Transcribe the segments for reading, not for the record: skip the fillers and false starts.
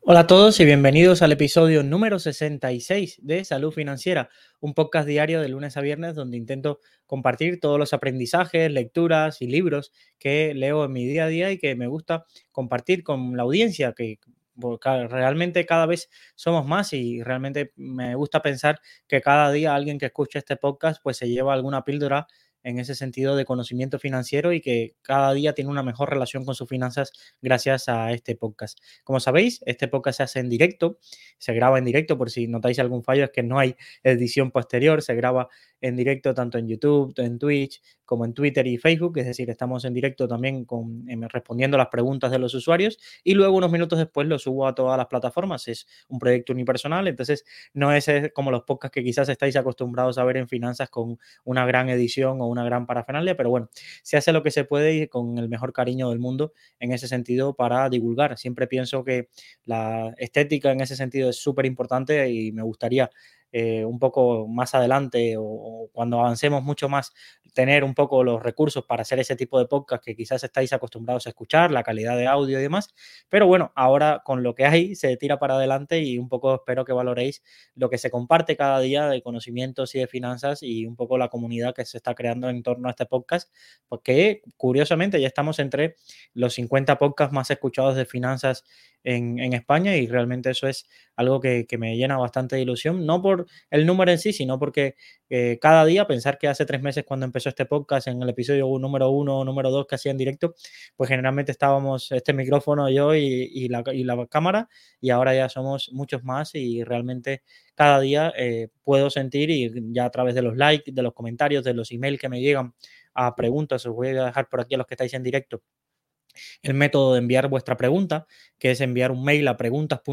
Hola a todos y bienvenidos al episodio número 66 de Salud Financiera, un podcast diario de lunes a viernes donde intento compartir todos los aprendizajes, lecturas y libros que leo en mi día a día y que me gusta compartir con la audiencia, que realmente cada vez somos más y realmente me gusta pensar que cada día alguien que escucha este podcast pues se lleva alguna píldora en ese sentido de conocimiento financiero y que cada día tiene una mejor relación con sus finanzas gracias a este podcast. Como sabéis, este podcast se hace en directo, se graba en directo, por si notáis algún fallo, es que no hay edición posterior, se graba en directo tanto en YouTube, en Twitch, como en Twitter y Facebook, es decir, estamos en directo también respondiendo las preguntas de los usuarios y luego unos minutos después lo subo a todas las plataformas. Es un proyecto unipersonal, entonces no es como los podcasts que quizás estáis acostumbrados a ver en finanzas con una gran edición o una gran parafernalia, pero bueno, se hace lo que se puede y con el mejor cariño del mundo en ese sentido para divulgar. Siempre pienso que la estética en ese sentido es súper importante y me gustaría un poco más adelante o cuando avancemos mucho más tener un poco los recursos para hacer ese tipo de podcast que quizás estáis acostumbrados a escuchar, la calidad de audio y demás. Pero bueno, ahora con lo que hay se tira para adelante y un poco espero que valoréis lo que se comparte cada día de conocimientos y de finanzas y un poco la comunidad que se está creando en torno a este podcast, porque curiosamente ya estamos entre los 50 podcasts más escuchados de finanzas en España y realmente eso es algo que me llena bastante de ilusión, no por el número en sí, sino porque cada día pensar que hace 3 meses cuando empezó este podcast, en el episodio número 1 o número 2 que hacía en directo, pues generalmente estábamos este micrófono, yo y la cámara y ahora ya somos muchos más y realmente cada día puedo sentir y ya a través de los likes, de los comentarios, de los emails que me llegan a preguntas, os voy a dejar por aquí a los que estáis en directo el método de enviar vuestra pregunta, que es enviar un mail a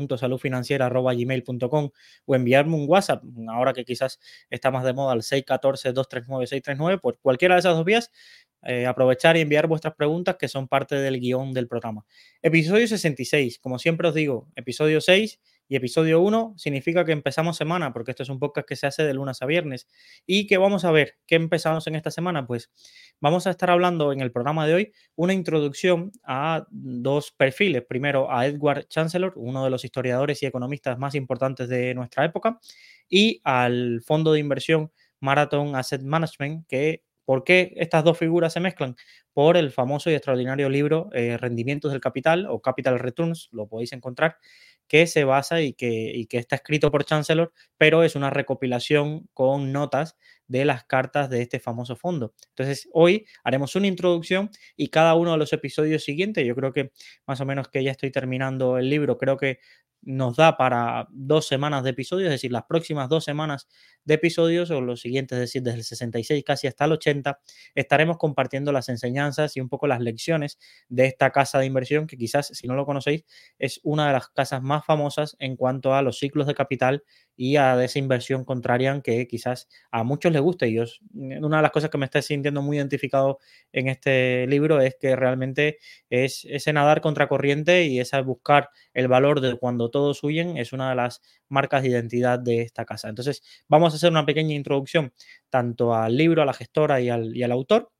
preguntas.saludfinanciera@gmail.com o enviarme un WhatsApp, ahora que quizás está más de moda, al 614-239-639, por cualquiera de esas dos vías, aprovechar y enviar vuestras preguntas que son parte del guión del programa. Episodio 66, como siempre os digo, episodio 6 y episodio 1 significa que empezamos semana, porque esto es un podcast que se hace de lunes a viernes. ¿Y qué vamos a ver? ¿Qué empezamos en esta semana? Pues vamos a estar hablando en el programa de hoy una introducción a dos perfiles. Primero a Edward Chancellor, uno de los historiadores y economistas más importantes de nuestra época, y al fondo de inversión Marathon Asset Management, que ¿por qué estas dos figuras se mezclan? Por el famoso y extraordinario libro Rendimientos del Capital o Capital Returns, lo podéis encontrar, que se basa y que está escrito por Chancellor, pero es una recopilación con notas de las cartas de este famoso fondo. Entonces, hoy haremos una introducción y cada uno de los episodios siguientes, yo creo que más o menos que ya estoy terminando el libro, creo que nos da para 2 semanas de episodios, es decir, las próximas 2 semanas de episodios o los siguientes, es decir, desde el 66 casi hasta el 80, estaremos compartiendo las enseñanzas y un poco las lecciones de esta casa de inversión que quizás, si no lo conocéis, es una de las casas más famosas en cuanto a los ciclos de capital y a esa inversión contraria que quizás a muchos les gusta. Y yo, una de las cosas que me está sintiendo muy identificado en este libro es que realmente es ese nadar contracorriente y ese buscar el valor de cuando todos huyen es una de las marcas de identidad de esta casa. Entonces, vamos a hacer una pequeña introducción tanto al libro, a la gestora y al autor.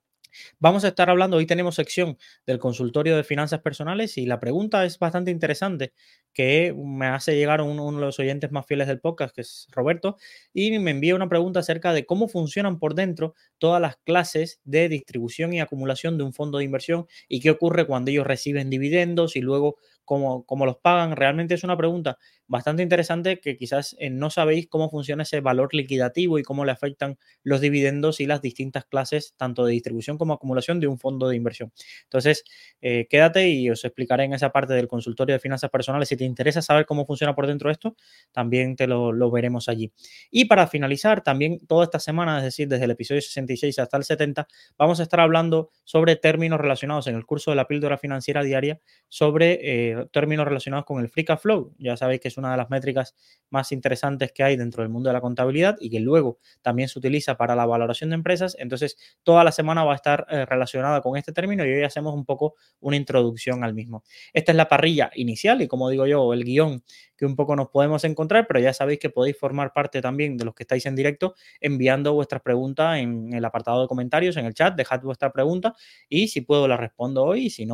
Vamos a estar hablando, hoy tenemos sección del consultorio de finanzas personales y la pregunta es bastante interesante que me hace llegar uno de los oyentes más fieles del podcast, que es Roberto, y me envía una pregunta acerca de cómo funcionan por dentro todas las clases de distribución y acumulación de un fondo de inversión y qué ocurre cuando ellos reciben dividendos y luego cómo los pagan. Realmente es una pregunta bastante interesante que quizás no sabéis cómo funciona ese valor liquidativo y cómo le afectan los dividendos y las distintas clases, tanto de distribución como acumulación de un fondo de inversión. Entonces, quédate y os explicaré en esa parte del consultorio de finanzas personales. Si te interesa saber cómo funciona por dentro esto, también te lo veremos allí. Y para finalizar, también toda esta semana, es decir, desde el episodio 66 hasta el 70, vamos a estar hablando sobre términos relacionados en el curso de la píldora financiera diaria, sobre términos relacionados con el free cash flow. Ya sabéis que es una de las métricas más interesantes que hay dentro del mundo de la contabilidad y que luego también se utiliza para la valoración de empresas. Entonces, toda la semana va a estar relacionada con este término y hoy hacemos un poco una introducción al mismo. Esta es la parrilla inicial y, como digo yo, el guión que un poco nos podemos encontrar, pero ya sabéis que podéis formar parte también de los que estáis en directo enviando vuestras preguntas en el apartado de comentarios, en el chat, dejad vuestra pregunta y si puedo la respondo hoy y si no,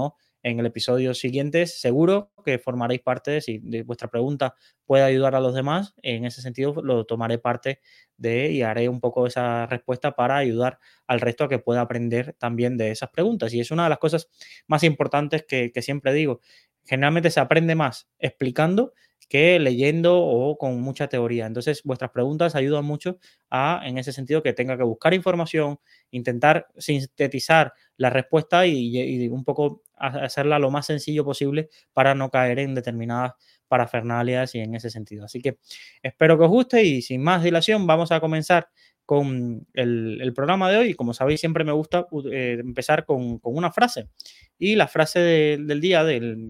en el episodio siguiente seguro que formaréis parte, si de vuestra pregunta puede ayudar a los demás, en ese sentido lo tomaré parte y haré un poco esa respuesta para ayudar al resto a que pueda aprender también de esas preguntas. Y es una de las cosas más importantes que siempre digo. Generalmente se aprende más explicando que leyendo o con mucha teoría. Entonces, vuestras preguntas ayudan mucho en ese sentido, que tenga que buscar información, intentar sintetizar la respuesta y un poco hacerla lo más sencillo posible para no caer en determinadas parafernalias y en ese sentido. Así que espero que os guste y sin más dilación vamos a comenzar con el programa de hoy. Como sabéis, siempre me gusta empezar con una frase. Y la frase del día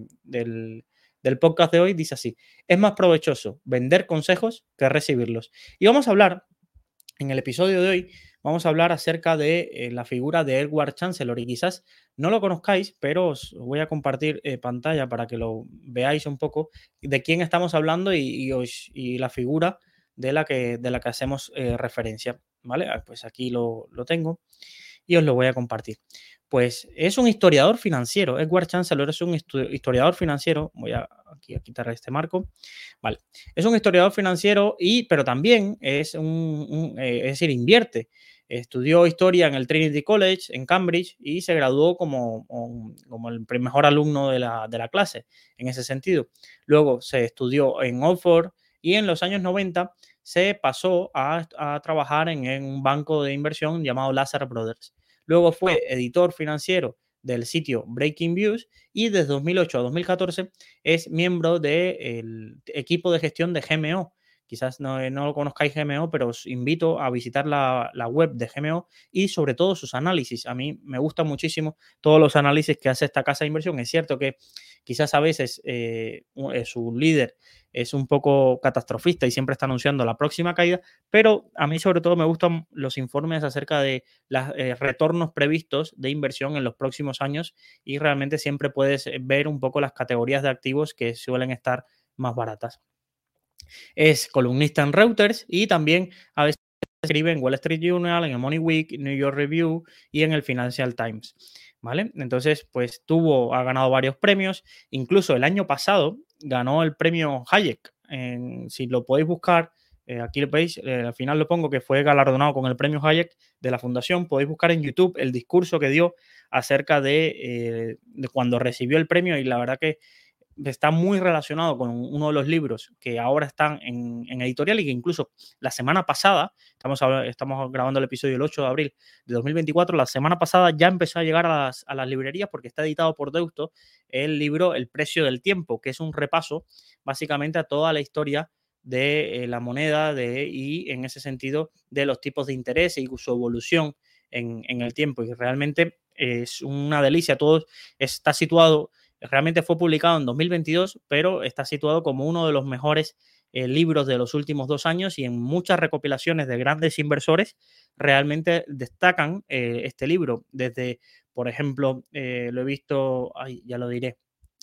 del podcast de hoy dice así: es más provechoso vender consejos que recibirlos. Y vamos a hablar, en el episodio de hoy, vamos a hablar acerca de la figura de Edward Chancellor. Y quizás no lo conozcáis, pero os voy a compartir pantalla para que lo veáis un poco de quién estamos hablando y la figura de la que hacemos referencia. ¿Vale? Pues aquí lo tengo y os lo voy a compartir. Pues es un historiador financiero. Edward Chancellor es un historiador financiero. Voy a aquí a quitar este marco. Vale. Es un historiador financiero, pero también es es decir, invierte. Estudió historia en el Trinity College en Cambridge y se graduó como el mejor alumno de la clase en ese sentido. Luego se estudió en Oxford y en los años 90 se pasó a trabajar en un banco de inversión llamado Lazard Brothers. Luego fue editor financiero del sitio Breaking Views y desde 2008 a 2014 es miembro del equipo de gestión de GMO. Quizás no lo conozcáis GMO, pero os invito a visitar la web de GMO y sobre todo sus análisis. A mí me gustan muchísimo todos los análisis que hace esta casa de inversión. Es cierto que quizás a veces su líder es un poco catastrofista y siempre está anunciando la próxima caída, pero a mí sobre todo me gustan los informes acerca de los retornos previstos de inversión en los próximos años y realmente siempre puedes ver un poco las categorías de activos que suelen estar más baratas. Es columnista en Reuters y también a veces escribe en Wall Street Journal, en el Money Week, New York Review y en el Financial Times. ¿Vale? Entonces, pues ha ganado varios premios. Incluso el año pasado ganó el premio Hayek. Si lo podéis buscar, aquí lo veis, al final lo pongo, que fue galardonado con el premio Hayek de la fundación. Podéis buscar en YouTube el discurso que dio acerca de cuando recibió el premio, y la verdad que está muy relacionado con uno de los libros que ahora están en editorial y que incluso la semana pasada, estamos grabando el episodio el 8 de abril de 2024, la semana pasada ya empezó a llegar a las librerías porque está editado por Deusto el libro El precio del tiempo, que es un repaso básicamente a toda la historia de la moneda y en ese sentido de los tipos de interés y su evolución en el tiempo. Y realmente es una delicia. Todo está situado. Realmente fue publicado en 2022, pero está situado como uno de los mejores libros de los últimos 2 años, y en muchas recopilaciones de grandes inversores realmente destacan este libro. Desde, por ejemplo, lo he visto, ya lo diré,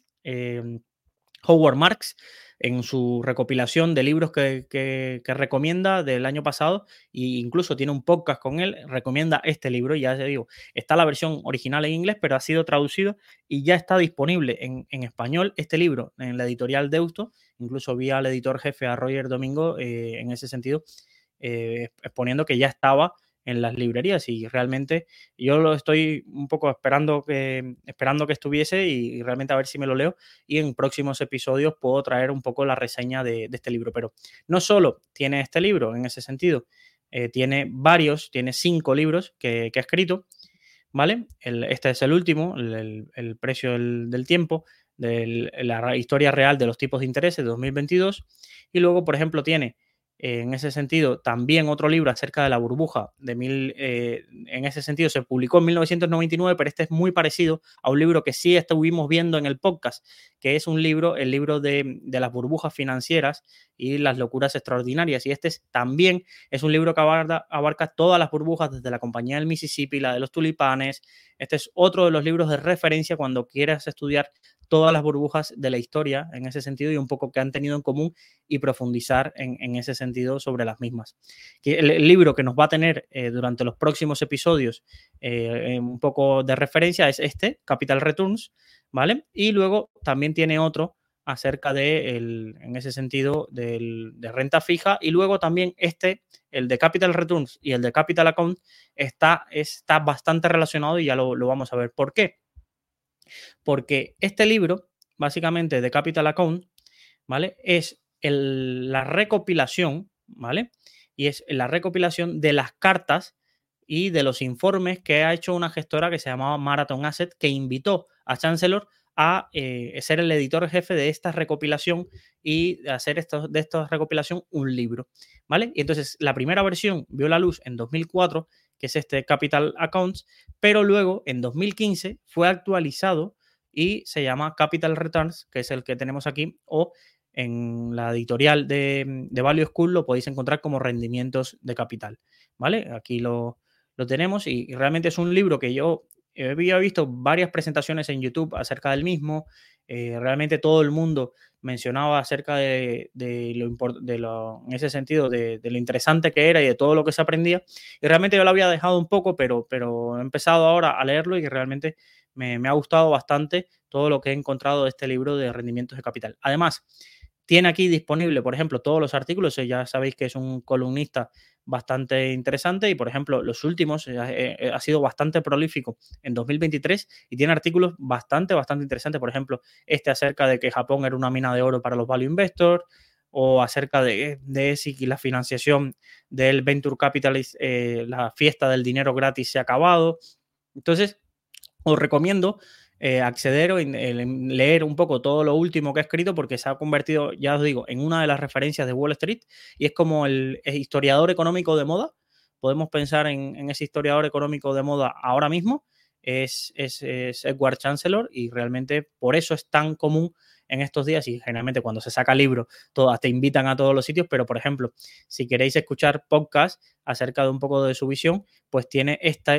Howard Marks en su recopilación de libros que recomienda del año pasado, e incluso tiene un podcast con él, recomienda este libro. Y ya te digo, está la versión original en inglés, pero ha sido traducido y ya está disponible en español este libro en la editorial Deusto. Incluso vi al editor jefe, a Roger Domingo, en ese sentido, exponiendo que ya estaba en las librerías, y realmente yo lo estoy un poco esperando que estuviese y realmente a ver si me lo leo, y en próximos episodios puedo traer un poco la reseña de este libro. Pero no solo tiene este libro en ese sentido, tiene 5 libros que ha escrito, ¿vale? Este es el último, el precio del tiempo, de la historia real de los tipos de interés de 2022. Y luego, por ejemplo, tiene en ese sentido también otro libro acerca de la burbuja en ese sentido se publicó en 1999, pero este es muy parecido a un libro que sí estuvimos viendo en el podcast, que es el libro de las burbujas financieras y las locuras extraordinarias. Y también es un libro que abarca todas las burbujas, desde la compañía del Mississippi, la de los tulipanes. Este es otro de los libros de referencia cuando quieras estudiar todas las burbujas de la historia en ese sentido y un poco qué han tenido en común, y profundizar en ese sentido sobre las mismas. El libro que nos va a tener durante los próximos episodios un poco de referencia es Capital Returns, ¿vale? Y luego también tiene otro acerca de, en ese sentido, de renta fija. Y luego también el de Capital Returns y el de Capital Account, está bastante relacionado y ya lo vamos a ver. ¿Por qué? Porque este libro, básicamente de Capital Account, ¿vale? Es la recopilación, ¿vale? Y es la recopilación de las cartas y de los informes que ha hecho una gestora que se llamaba Marathon Asset, que invitó a Chancellor a ser el editor jefe de esta recopilación y hacer de esta recopilación un libro, ¿vale? Y entonces la primera versión vio la luz en 2004, que es este Capital Accounts, pero luego en 2015 fue actualizado y se llama Capital Returns, que es el que tenemos aquí, o en la editorial de Value School lo podéis encontrar como rendimientos de capital, ¿vale? Aquí lo tenemos y realmente es un libro que yo había visto varias presentaciones en YouTube acerca del mismo. Realmente todo el mundo mencionaba acerca en ese sentido, de lo interesante que era y de todo lo que se aprendía. Y realmente yo lo había dejado un poco, pero he empezado ahora a leerlo y realmente me ha gustado bastante todo lo que he encontrado de este libro de rendimientos de capital. Además, tiene aquí disponible, por ejemplo, todos los artículos. Ya sabéis que es un columnista bastante interesante y, por ejemplo, los últimos ha sido bastante prolífico en 2023 y tiene artículos bastante interesantes. Por ejemplo, acerca de que Japón era una mina de oro para los value investors, o acerca de si la financiación del Venture Capitalist, la fiesta del dinero gratis se ha acabado. Entonces, os recomiendo acceder o leer un poco todo lo último que he escrito, porque se ha convertido, ya os digo, en una de las referencias de Wall Street y es como el historiador económico de moda. Podemos pensar en ese historiador económico de moda ahora mismo, es Edward Chancellor, y realmente por eso es tan común en estos días. Y generalmente cuando se saca libro, todas te invitan a todos los sitios, pero por ejemplo, si queréis escuchar podcast acerca de un poco de su visión, pues tiene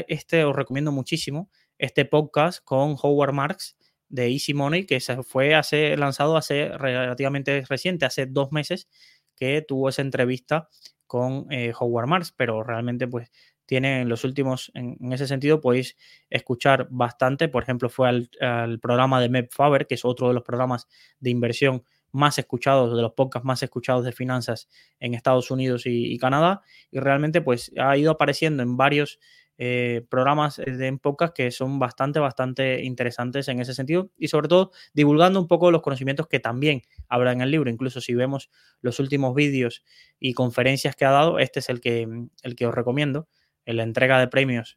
os recomiendo muchísimo este podcast con Howard Marks de Easy Money, que se fue lanzado hace relativamente reciente, hace 2 meses, que tuvo esa entrevista con Howard Marks, pero realmente pues tiene en los últimos, en ese sentido, podéis escuchar bastante. Por ejemplo, fue al programa de Meb Faber, que es otro de los programas de inversión más escuchados, de los podcasts más escuchados de finanzas en Estados Unidos y Canadá, y realmente pues ha ido apareciendo en varios programas en podcast que son bastante interesantes en ese sentido, y sobre todo divulgando un poco los conocimientos que también habrá en el libro. Incluso si vemos los últimos vídeos y conferencias que ha dado, este es el que os recomiendo, en la entrega de premios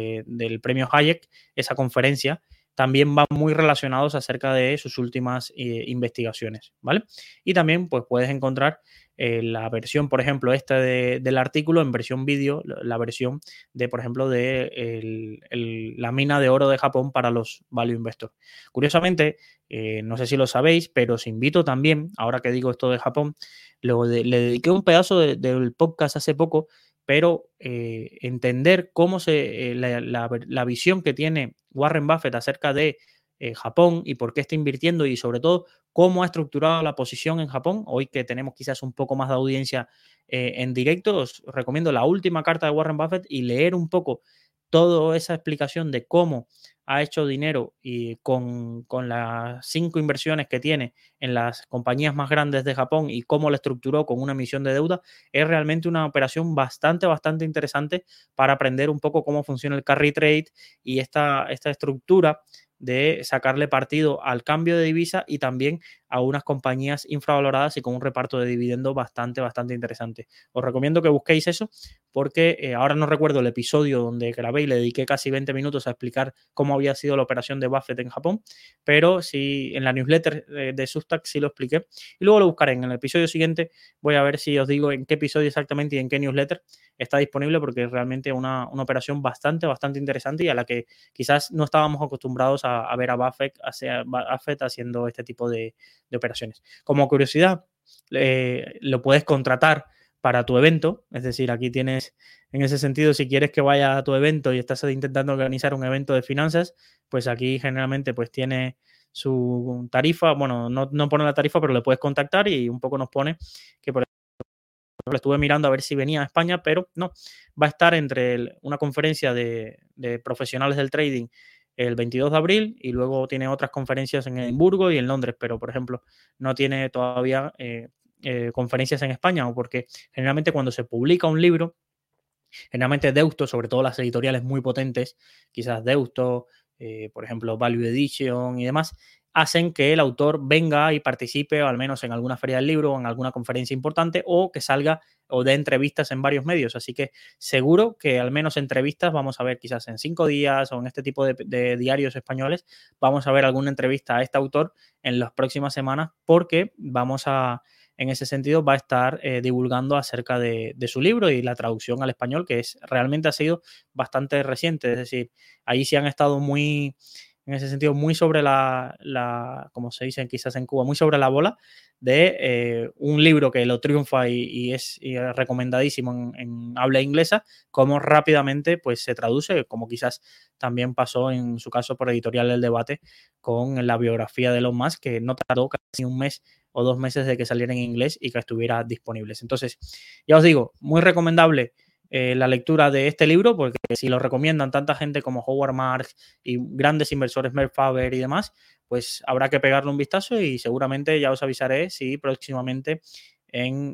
del premio Hayek. Esa conferencia también va muy relacionados acerca de sus últimas investigaciones, ¿vale? Y también pues puedes encontrar la versión, por ejemplo, del artículo en versión vídeo, la versión de, por ejemplo, de la mina de oro de Japón para los value investors. Curiosamente, no sé si lo sabéis, pero os invito también, ahora que digo esto de Japón, le dediqué un pedazo del podcast hace poco, pero entender cómo la visión que tiene Warren Buffett acerca de Japón y por qué está invirtiendo, y sobre todo cómo ha estructurado la posición en Japón. Hoy que tenemos quizás un poco más de audiencia en directo, os recomiendo la última carta de Warren Buffett y leer un poco toda esa explicación de cómo ha hecho dinero y con las 5 inversiones que tiene en las compañías más grandes de Japón y cómo la estructuró con una emisión de deuda. Es realmente una operación bastante interesante para aprender un poco cómo funciona el carry trade y esta estructura de sacarle partido al cambio de divisa y también a unas compañías infravaloradas y con un reparto de dividendos bastante interesante. Os recomiendo que busquéis eso, porque ahora no recuerdo el episodio donde grabé y le dediqué casi 20 minutos a explicar cómo había sido la operación de Buffett en Japón, pero sí, en la newsletter de Substack sí lo expliqué, y luego lo buscaré en el episodio siguiente. Voy a ver si os digo en qué episodio exactamente y en qué newsletter está disponible, porque es realmente una operación bastante interesante y a la que quizás no estábamos acostumbrados a ver a Buffett haciendo este tipo de operaciones. Como curiosidad, lo puedes contratar para tu evento, es decir, aquí tienes, en ese sentido, si quieres que vaya a tu evento y estás intentando organizar un evento de finanzas, pues aquí generalmente pues tiene su tarifa. Bueno, no pone la tarifa, pero le puedes contactar y un poco nos pone que, por ejemplo, estuve mirando a ver si venía a España, pero no, va a estar entre una conferencia de profesionales del trading el 22 de abril y luego tiene otras conferencias en Edimburgo y en Londres, pero por ejemplo no tiene todavía conferencias en España, o porque generalmente cuando se publica un libro, generalmente Deusto, sobre todo las editoriales muy potentes, quizás Deusto, por ejemplo Value Edition y demás, hacen que el autor venga y participe o al menos en alguna feria del libro o en alguna conferencia importante, o que salga o dé entrevistas en varios medios. Así que seguro que al menos entrevistas vamos a ver quizás en 5 días o en este tipo de diarios españoles, vamos a ver alguna entrevista a este autor en las próximas semanas, porque en ese sentido va a estar divulgando acerca de su libro y la traducción al español, que realmente ha sido bastante reciente. Es decir, ahí sí han estado muy, en ese sentido, muy sobre como se dice quizás en Cuba, muy sobre la bola de un libro que lo triunfa y es recomendadísimo en habla inglesa, cómo rápidamente pues se traduce, como quizás también pasó en su caso por Editorial El Debate con la biografía de Elon Musk, que no tardó casi un mes o 2 meses de que saliera en inglés y que estuviera disponibles. Entonces, ya os digo, muy recomendable la lectura de este libro, porque si lo recomiendan tanta gente como Howard Marks y grandes inversores, Mel Faber y demás, pues habrá que pegarle un vistazo y seguramente ya os avisaré si próximamente en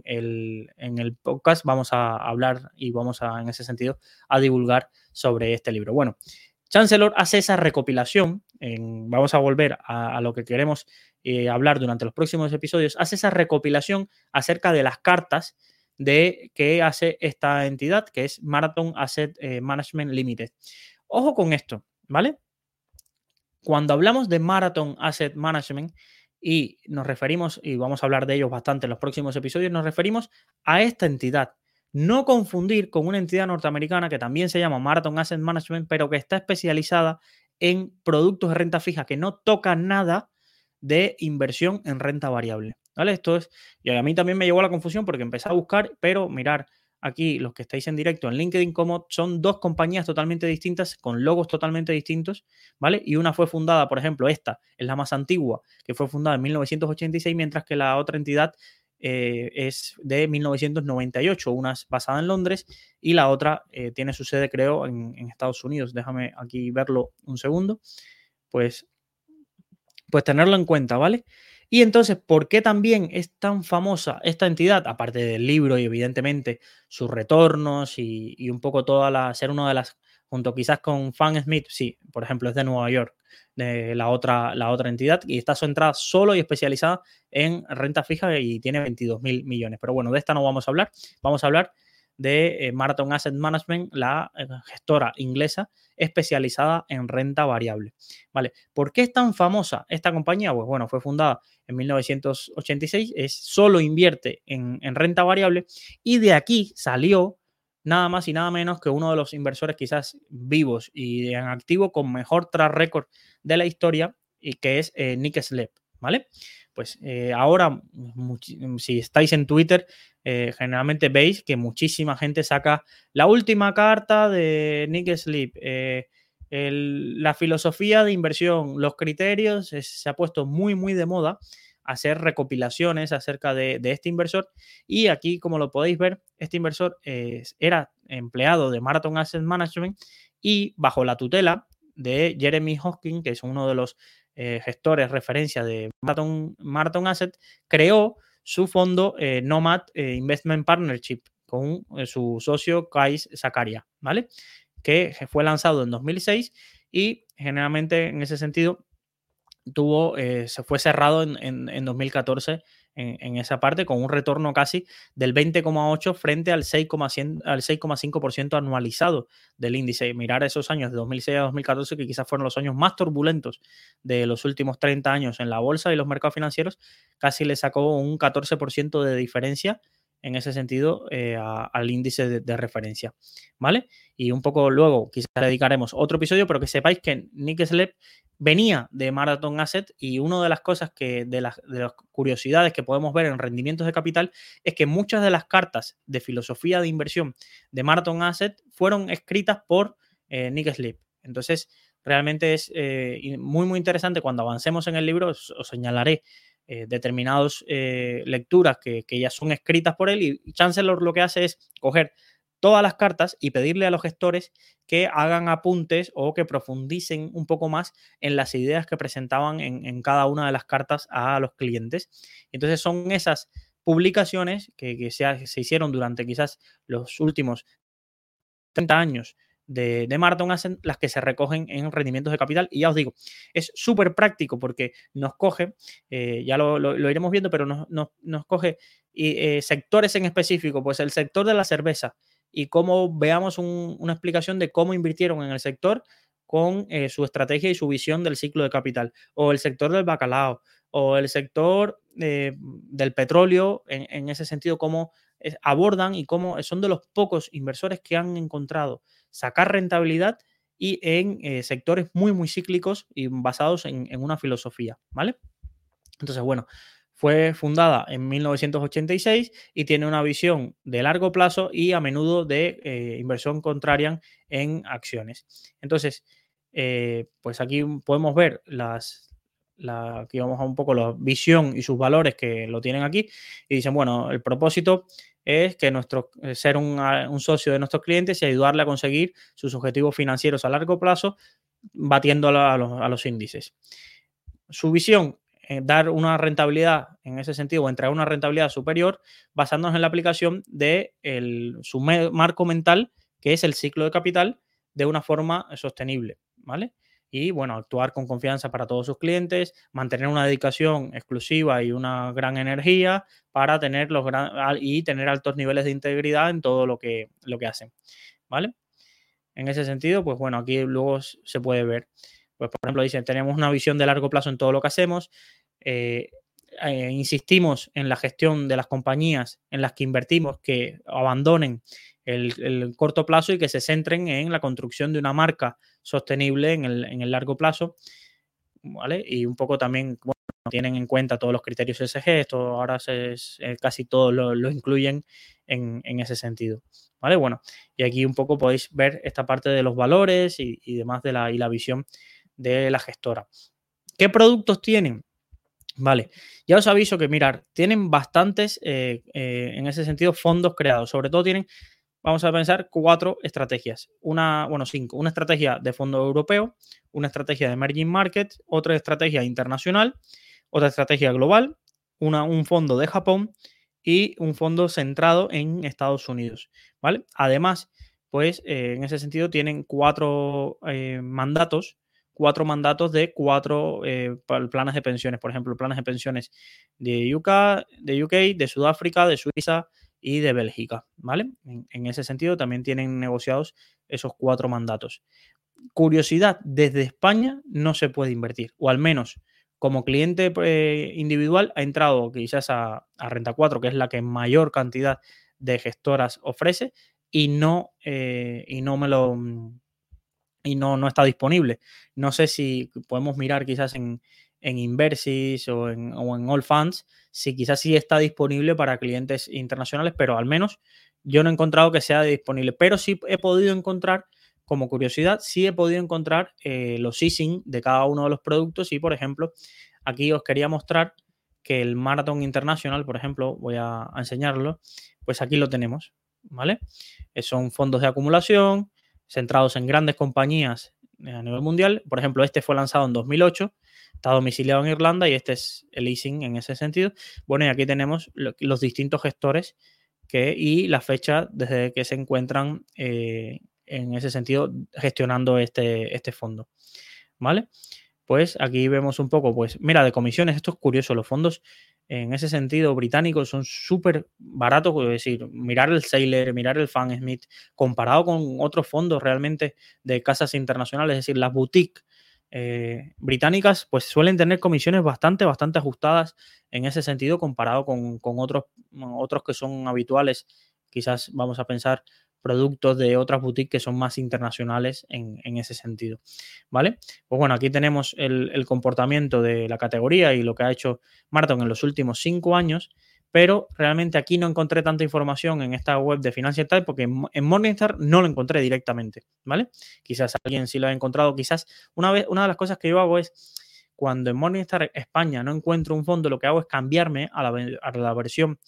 el podcast vamos a hablar y vamos en ese sentido, a divulgar sobre este libro. Bueno, Chancellor hace esa recopilación, vamos a volver a lo que queremos hablar durante los próximos episodios, hace esa recopilación acerca de las cartas que hace esta entidad, que es Marathon Asset Management Limited. Ojo con esto, ¿vale? Cuando hablamos de Marathon Asset Management y nos referimos, y vamos a hablar de ellos bastante en los próximos episodios, nos referimos a esta entidad. No confundir con una entidad norteamericana que también se llama Marathon Asset Management, pero que está especializada en productos de renta fija, que no toca nada de inversión en renta variable, ¿vale? Esto es, y a mí también me llevó a la confusión porque empecé a buscar, pero mirar aquí los que estáis en directo en LinkedIn, como son dos compañías totalmente distintas, con logos totalmente distintos, ¿vale? Y una fue fundada, por ejemplo, esta es la más antigua, que fue fundada en 1986, mientras que la otra entidad es de 1998, una es basada en Londres y la otra tiene su sede, creo, en Estados Unidos. Déjame aquí verlo un segundo. Pues tenerlo en cuenta, ¿vale? Y entonces, ¿por qué también es tan famosa esta entidad? Aparte del libro y evidentemente sus retornos y un poco ser una de las, junto quizás con Fan Smith, sí, por ejemplo, es de Nueva York, de la otra entidad, y está centrada solo y especializada en renta fija y tiene 22.000 millones. Pero bueno, de esta no vamos a hablar. Vamos a hablar de Marathon Asset Management, la gestora inglesa especializada en renta variable. ¿Vale? ¿Por qué es tan famosa esta compañía? Pues bueno, fue fundada en 1986, solo invierte en renta variable, y de aquí salió nada más y nada menos que uno de los inversores quizás vivos y en activo con mejor track record de la historia, y que es Nick Sleep, ¿vale? Pues ahora, si estáis en Twitter, generalmente veis que muchísima gente saca la última carta de Nick Sleep, la filosofía de inversión, los criterios, se ha puesto muy, muy de moda hacer recopilaciones acerca de este inversor. Y aquí, como lo podéis ver, este inversor era empleado de Marathon Asset Management y bajo la tutela de Jeremy Hoskin, que es uno de los gestores referencia de Marathon Asset, creó su fondo Nomad Investment Partnership con su socio Kais Zakaria, ¿vale? Que fue lanzado en 2006 y generalmente en ese sentido se fue cerrado en 2014 en esa parte, con un retorno casi del 20,8 frente al 6,5% anualizado del índice. Mirar esos años de 2006 a 2014, que quizás fueron los años más turbulentos de los últimos 30 años en la bolsa y los mercados financieros, casi le sacó un 14% de diferencia en ese sentido al índice de referencia, ¿vale? Y un poco luego quizás dedicaremos otro episodio, pero que sepáis que Nick Sleep venía de Marathon Asset, y una de las cosas de las curiosidades que podemos ver en rendimientos de capital es que muchas de las cartas de filosofía de inversión de Marathon Asset fueron escritas por Nick Sleep. Entonces, realmente es muy, muy interesante. Cuando avancemos en el libro os señalaré determinadas lecturas que ya son escritas por él, y Chancellor lo que hace es coger todas las cartas y pedirle a los gestores que hagan apuntes o que profundicen un poco más en las ideas que presentaban en cada una de las cartas a los clientes. Entonces son esas publicaciones que se hicieron durante quizás los últimos 30 años de Marathon Ascent las que se recogen en rendimientos de capital. Y ya os digo, es súper práctico porque nos coge, ya lo iremos viendo, pero nos coge sectores en específico, pues el sector de la cerveza y cómo veamos una explicación de cómo invirtieron en el sector con su estrategia y su visión del ciclo de capital, o el sector del bacalao, o el sector del petróleo, en ese sentido, cómo abordan y cómo son de los pocos inversores que han encontrado sacar rentabilidad y en sectores muy, muy cíclicos y basados en una filosofía, ¿vale? Entonces, bueno, fue fundada en 1986 y tiene una visión de largo plazo y a menudo de inversión contrarian en acciones. Entonces, pues aquí podemos ver aquí vamos a un poco la visión y sus valores que lo tienen aquí y dicen, bueno, el propósito es que ser un socio de nuestros clientes y ayudarle a conseguir sus objetivos financieros a largo plazo batiendo a los índices. Su visión, dar una rentabilidad en ese sentido o entregar una rentabilidad superior basándonos en la aplicación de su marco mental, que es el ciclo de capital, de una forma sostenible, ¿vale? Y bueno, actuar con confianza para todos sus clientes, mantener una dedicación exclusiva y una gran energía para tener tener altos niveles de integridad en todo lo que hacen, ¿vale? En ese sentido, pues bueno, aquí luego se puede ver. Pues por ejemplo, dicen, tenemos una visión de largo plazo en todo lo que hacemos, insistimos en la gestión de las compañías en las que invertimos, que abandonen el corto plazo y que se centren en la construcción de una marca sostenible en el largo plazo, ¿vale? Y un poco también, bueno, tienen en cuenta todos los criterios ESG, esto ahora casi todos lo incluyen en ese sentido, ¿vale? Bueno, y aquí un poco podéis ver esta parte de los valores y demás de la visión de la gestora. ¿Qué productos tienen? Vale, ya os aviso que mirar, tienen bastantes en ese sentido fondos creados, sobre todo tienen, vamos a pensar, 4 estrategias, bueno, 5, una estrategia de fondo europeo, una estrategia de emerging market, otra estrategia internacional, otra estrategia global, un fondo de Japón y un fondo centrado en Estados Unidos, ¿vale? Además, pues en ese sentido tienen 4 mandatos de 4 planes de pensiones, por ejemplo, planes de pensiones de UK, de Sudáfrica, de Suiza y de Bélgica, ¿vale? En ese sentido también tienen negociados esos 4 mandatos. Curiosidad, desde España no se puede invertir, o al menos como cliente individual ha entrado quizás a Renta 4, que es la que mayor cantidad de gestoras ofrece, y no está disponible. No sé si podemos mirar quizás en Inversis o en Allfunds, si quizás sí está disponible para clientes internacionales, pero al menos yo no he encontrado que sea disponible. Pero sí he podido encontrar, como curiosidad, sí he podido encontrar los easing de cada uno de los productos y, por ejemplo, aquí os quería mostrar que el Marathon International, por ejemplo, voy a enseñarlo, pues aquí lo tenemos, ¿vale? Son fondos de acumulación centrados en grandes compañías a nivel mundial. Por ejemplo, este fue lanzado en 2008, está domiciliado en Irlanda y este es el easing en ese sentido. Bueno, y aquí tenemos los distintos gestores y la fecha desde que se encuentran en ese sentido gestionando este fondo, ¿vale? Pues aquí vemos un poco, pues mira, de comisiones, esto es curioso, los fondos en ese sentido británicos son súper baratos, es decir, mirar el Sailor, mirar el FundSmith, comparado con otros fondos realmente de casas internacionales, es decir, las boutiques británicas, pues suelen tener comisiones bastante ajustadas en ese sentido comparado con otros que son habituales, quizás vamos a pensar productos de otras boutiques que son más internacionales en ese sentido, ¿vale? Pues bueno, aquí tenemos el comportamiento de la categoría y lo que ha hecho Marathon en los últimos 5 años, pero realmente aquí no encontré tanta información en esta web de Financial Times porque en Morningstar no lo encontré directamente, ¿vale? Quizás alguien sí lo ha encontrado, quizás una de las cosas que yo hago es cuando en Morningstar España no encuentro un fondo, lo que hago es cambiarme a la versión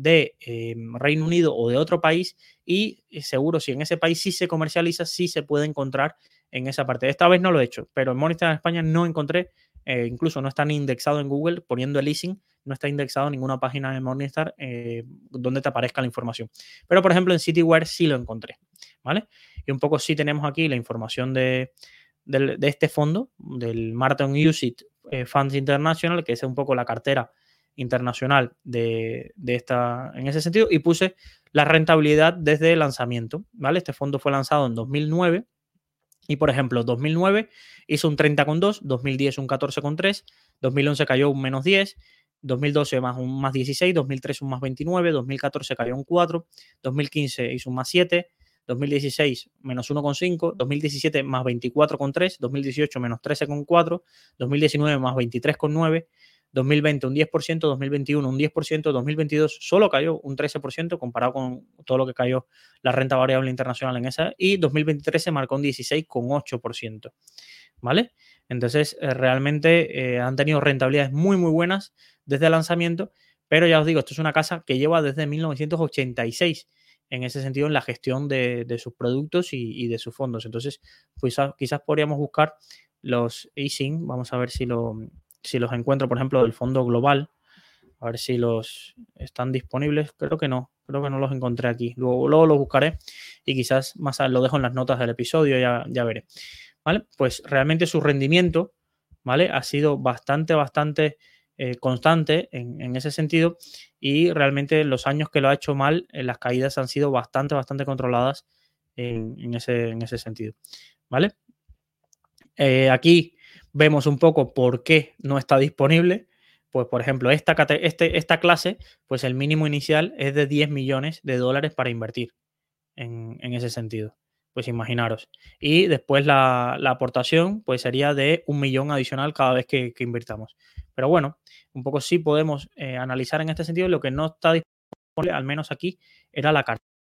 de Reino Unido o de otro país y seguro si en ese país sí se comercializa, sí se puede encontrar en esa parte. Esta vez no lo he hecho, pero en Morningstar en España no encontré, incluso no está ni indexado en Google, poniendo el leasing, no está indexado en ninguna página de Morningstar donde te aparezca la información. Pero, por ejemplo, en Citywire sí lo encontré, ¿vale? Y un poco sí tenemos aquí la información de este fondo, del Marathon UCITS Funds International, que es un poco la cartera internacional de esta, en ese sentido, y puse la rentabilidad desde el lanzamiento, ¿vale? Este fondo fue lanzado en 2009 y, por ejemplo, 2009 hizo un 30,2, 2010 un 14,3, 2011 cayó un menos 10, 2012 un más 16, 2013 un más 29, 2014 cayó un 4, 2015 hizo un más 7, 2016 menos 1,5, 2017 más 24,3, 2018 menos 13,4, 2019 más 23,9, 2020 un 10%, 2021 un 10%, 2022 solo cayó un 13% comparado con todo lo que cayó la renta variable internacional en esa, y 2023 se marcó un 16,8%, ¿vale? Entonces, realmente han tenido rentabilidades muy, muy buenas desde el lanzamiento, pero ya os digo, esto es una casa que lleva desde 1986 en ese sentido en la gestión de sus productos y de sus fondos. Entonces, pues quizás podríamos buscar los easing, vamos a ver si los encuentro, por ejemplo, del fondo global, a ver si los están disponibles. Creo que no los encontré aquí. Luego los buscaré y quizás más lo dejo en las notas del episodio, ya veré. ¿Vale? Pues realmente su rendimiento, ¿vale? Ha sido bastante constante en ese sentido, y realmente los años que lo ha hecho mal, las caídas han sido bastante controladas en ese sentido, ¿vale? Aquí vemos un poco por qué no está disponible. Pues, por ejemplo, esta clase, pues el mínimo inicial es de 10 millones de dólares para invertir en ese sentido. Pues imaginaros. Y después la aportación pues sería de 1 millón adicional cada vez que invirtamos. Pero bueno, un poco sí podemos analizar en este sentido. Lo que no está disponible, al menos aquí, era la cartera.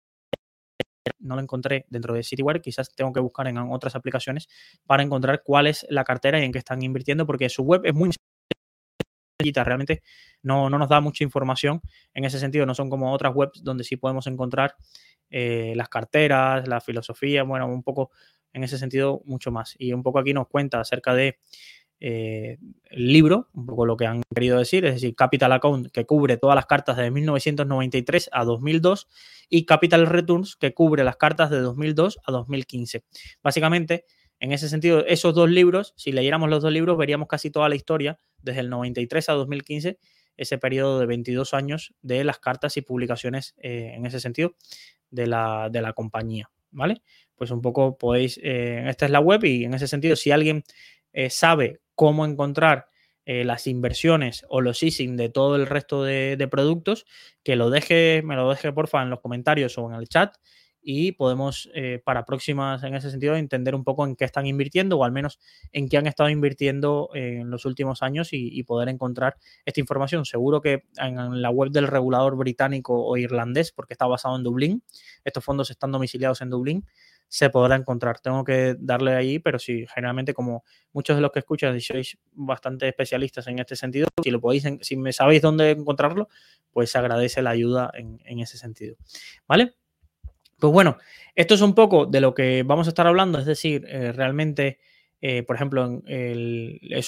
No lo encontré dentro de Citywire, quizás tengo que buscar en otras aplicaciones para encontrar cuál es la cartera y en qué están invirtiendo, porque su web es muy sencilla, realmente no nos da mucha información en ese sentido, no son como otras webs donde sí podemos encontrar las carteras, la filosofía, bueno, un poco en ese sentido mucho más. Y un poco aquí nos cuenta acerca de el libro, un poco lo que han querido decir, es decir, Capital Account, que cubre todas las cartas de 1993 a 2002, y Capital Returns, que cubre las cartas de 2002 a 2015. Básicamente, en ese sentido, esos dos libros, si leyéramos los dos libros, veríamos casi toda la historia, desde el 93 a 2015, ese periodo de 22 años de las cartas y publicaciones en ese sentido de la compañía, ¿vale? Pues un poco podéis, esta es la web, y en ese sentido, si alguien sabe cómo encontrar las inversiones o los easing de todo el resto de productos, que me lo deje porfa en los comentarios o en el chat, y podemos para próximas en ese sentido entender un poco en qué están invirtiendo, o al menos en qué han estado invirtiendo en los últimos años, y poder encontrar esta información. Seguro que en la web del regulador británico o irlandés, porque está basado en Dublín, estos fondos están domiciliados en Dublín, se podrá encontrar. Tengo que darle ahí, pero sí, generalmente, como muchos de los que escuchan sois bastante especialistas en este sentido, si me sabéis dónde encontrarlo, pues se agradece la ayuda en ese sentido, ¿vale? Pues bueno, esto es un poco de lo que vamos a estar hablando, es decir, realmente, por ejemplo, es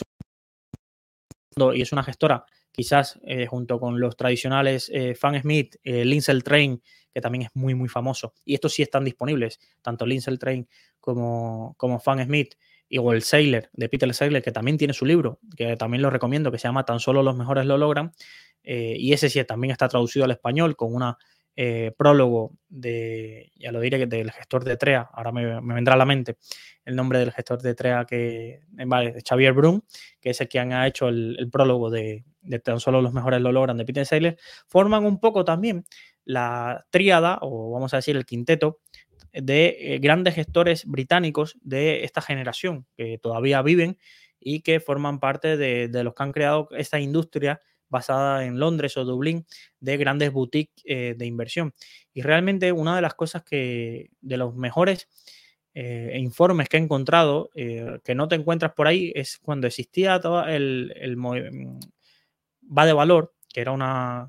una gestora, quizás junto con los tradicionales Fan Smith, Lindsell Train, que también es muy famoso, y estos sí están disponibles, tanto Lindsell Train como Fan Smith, o el Sailor, de Peter Sailor, que también tiene su libro, que también lo recomiendo, que se llama Tan solo los mejores lo logran, y ese sí también está traducido al español con una prólogo ya lo diré, del gestor de TREA, ahora me vendrá a la mente el nombre del gestor de TREA, de Xavier Brum, que es el que ha hecho el prólogo de Tan solo los mejores lo logran, de Peter Sailor. Forman un poco también la tríada, o vamos a decir el quinteto, de grandes gestores británicos de esta generación, que todavía viven y que forman parte de los que han creado esta industria basada en Londres o Dublín, de grandes boutiques de inversión. Y realmente una de las cosas de los mejores informes que he encontrado, que no te encuentras por ahí, es cuando existía todo el Va de Valor, que era un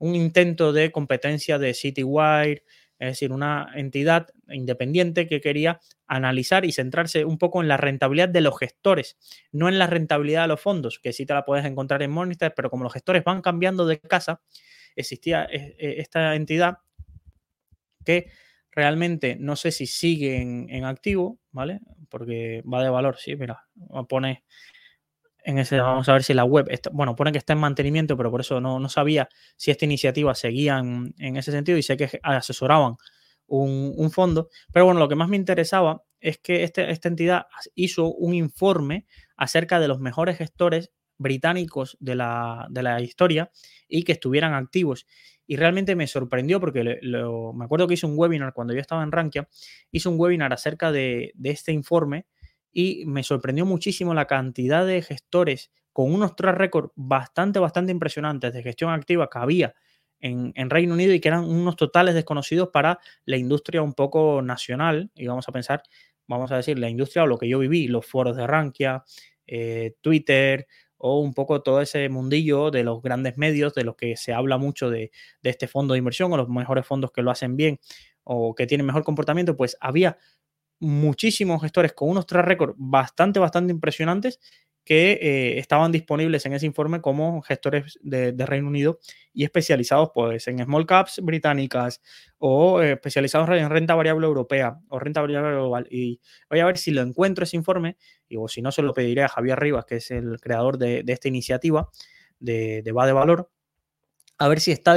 un intento de competencia de Citywire, es decir, una entidad independiente que quería analizar y centrarse un poco en la rentabilidad de los gestores, no en la rentabilidad de los fondos, que sí te la puedes encontrar en Morningstar, pero como los gestores van cambiando de casa, existía esta entidad que realmente no sé si sigue en activo, ¿vale? Porque va de valor, sí, mira, pone en ese, vamos a ver si la web, está, bueno, pone que está en mantenimiento, pero por eso no sabía si esta iniciativa seguía en ese sentido y sé que asesoraban un fondo, pero bueno, lo que más me interesaba es que esta entidad hizo un informe acerca de los mejores gestores británicos de la historia y que estuvieran activos. Y realmente me sorprendió porque me acuerdo que hice un webinar cuando yo estaba en Rankia, hice un webinar acerca de este informe y me sorprendió muchísimo la cantidad de gestores con unos track record bastante impresionantes de gestión activa que había en Reino Unido y que eran unos totales desconocidos para la industria un poco nacional. Y vamos a pensar, vamos a decir, la industria o lo que yo viví, los foros de Rankia, Twitter o un poco todo ese mundillo de los grandes medios de los que se habla mucho de este fondo de inversión o los mejores fondos que lo hacen bien o que tienen mejor comportamiento, pues había muchísimos gestores con unos track record bastante impresionantes que estaban disponibles en ese informe como gestores de Reino Unido y especializados pues en small caps británicas o especializados en renta variable europea o renta variable global. Y voy a ver si lo encuentro ese informe y o si no se lo pediré a Javier Rivas, que es el creador de esta iniciativa de Va de Valor, a ver si está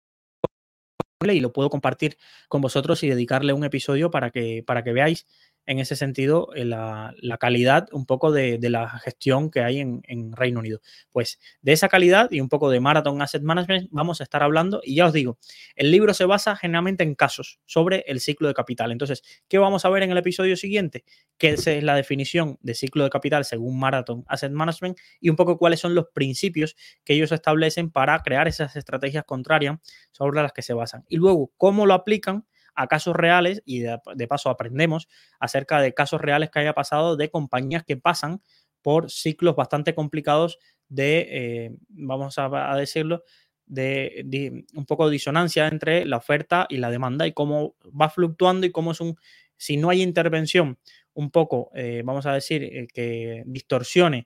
y lo puedo compartir con vosotros y dedicarle un episodio para que veáis en ese sentido la calidad un poco de la gestión que hay en Reino Unido. Pues de esa calidad y un poco de Marathon Asset Management vamos a estar hablando y ya os digo, el libro se basa generalmente en casos sobre el ciclo de capital. Entonces, ¿qué vamos a ver en el episodio siguiente? ¿Qué es la definición de ciclo de capital según Marathon Asset Management y un poco cuáles son los principios que ellos establecen para crear esas estrategias contrarias sobre las que se basan? Y luego, ¿cómo lo aplican a casos reales? Y de paso aprendemos acerca de casos reales que haya pasado de compañías que pasan por ciclos bastante complicados vamos a decirlo, de un poco de disonancia entre la oferta y la demanda y cómo va fluctuando y cómo si no hay intervención un poco, vamos a decir, que distorsione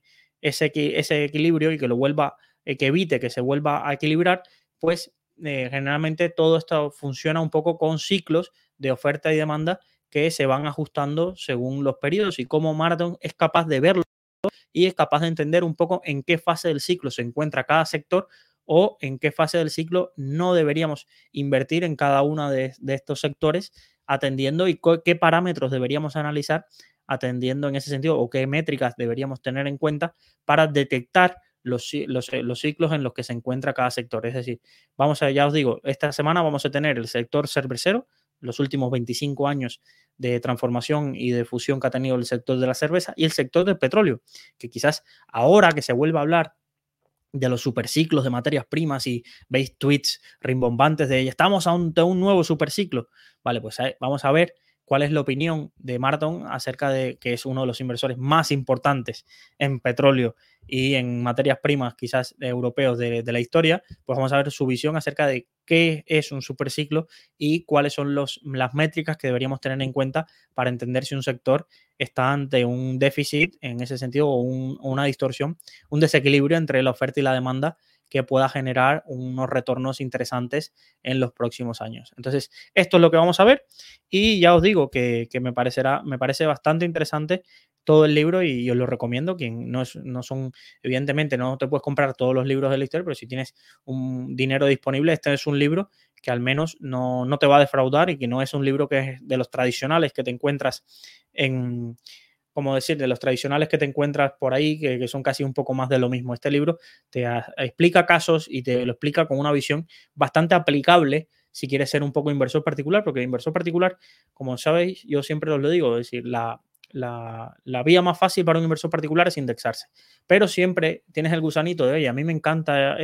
ese equilibrio y que lo vuelva, que evite que se vuelva a equilibrar, pues generalmente todo esto funciona un poco con ciclos de oferta y demanda que se van ajustando según los periodos y cómo Marathon es capaz de verlo y es capaz de entender un poco en qué fase del ciclo se encuentra cada sector o en qué fase del ciclo no deberíamos invertir en cada uno de estos sectores atendiendo y qué parámetros deberíamos analizar atendiendo en ese sentido o qué métricas deberíamos tener en cuenta para detectar los ciclos en los que se encuentra cada sector. Es decir, ya os digo, esta semana vamos a tener el sector cervecero, los últimos 25 años de transformación y de fusión que ha tenido el sector de la cerveza y el sector del petróleo, que quizás ahora que se vuelva a hablar de los superciclos de materias primas y veis tweets rimbombantes de estamos ante un nuevo superciclo, vale, pues vamos a ver cuál es la opinión de Marathon acerca de que es uno de los inversores más importantes en petróleo y en materias primas quizás europeos de la historia, pues vamos a ver su visión acerca de qué es un superciclo y cuáles son las métricas que deberíamos tener en cuenta para entender si un sector está ante un déficit en ese sentido o una distorsión, un desequilibrio entre la oferta y la demanda que pueda generar unos retornos interesantes en los próximos años. Entonces, esto es lo que vamos a ver y ya os digo que me parece bastante interesante todo el libro y os lo recomiendo. Quien no son, evidentemente, no te puedes comprar todos los libros de la historia, pero si tienes un dinero disponible, este es un libro que al menos no te va a defraudar y que no es un libro que es de los tradicionales que te encuentras como decir, de los tradicionales que te encuentras por ahí, que son casi un poco más de lo mismo. Este libro te explica casos y te lo explica con una visión bastante aplicable si quieres ser un poco inversor particular, porque el inversor particular, como sabéis, yo siempre os lo digo, es decir, la vía más fácil para un inversor particular es indexarse, pero siempre tienes el gusanito de, oye, a mí me encanta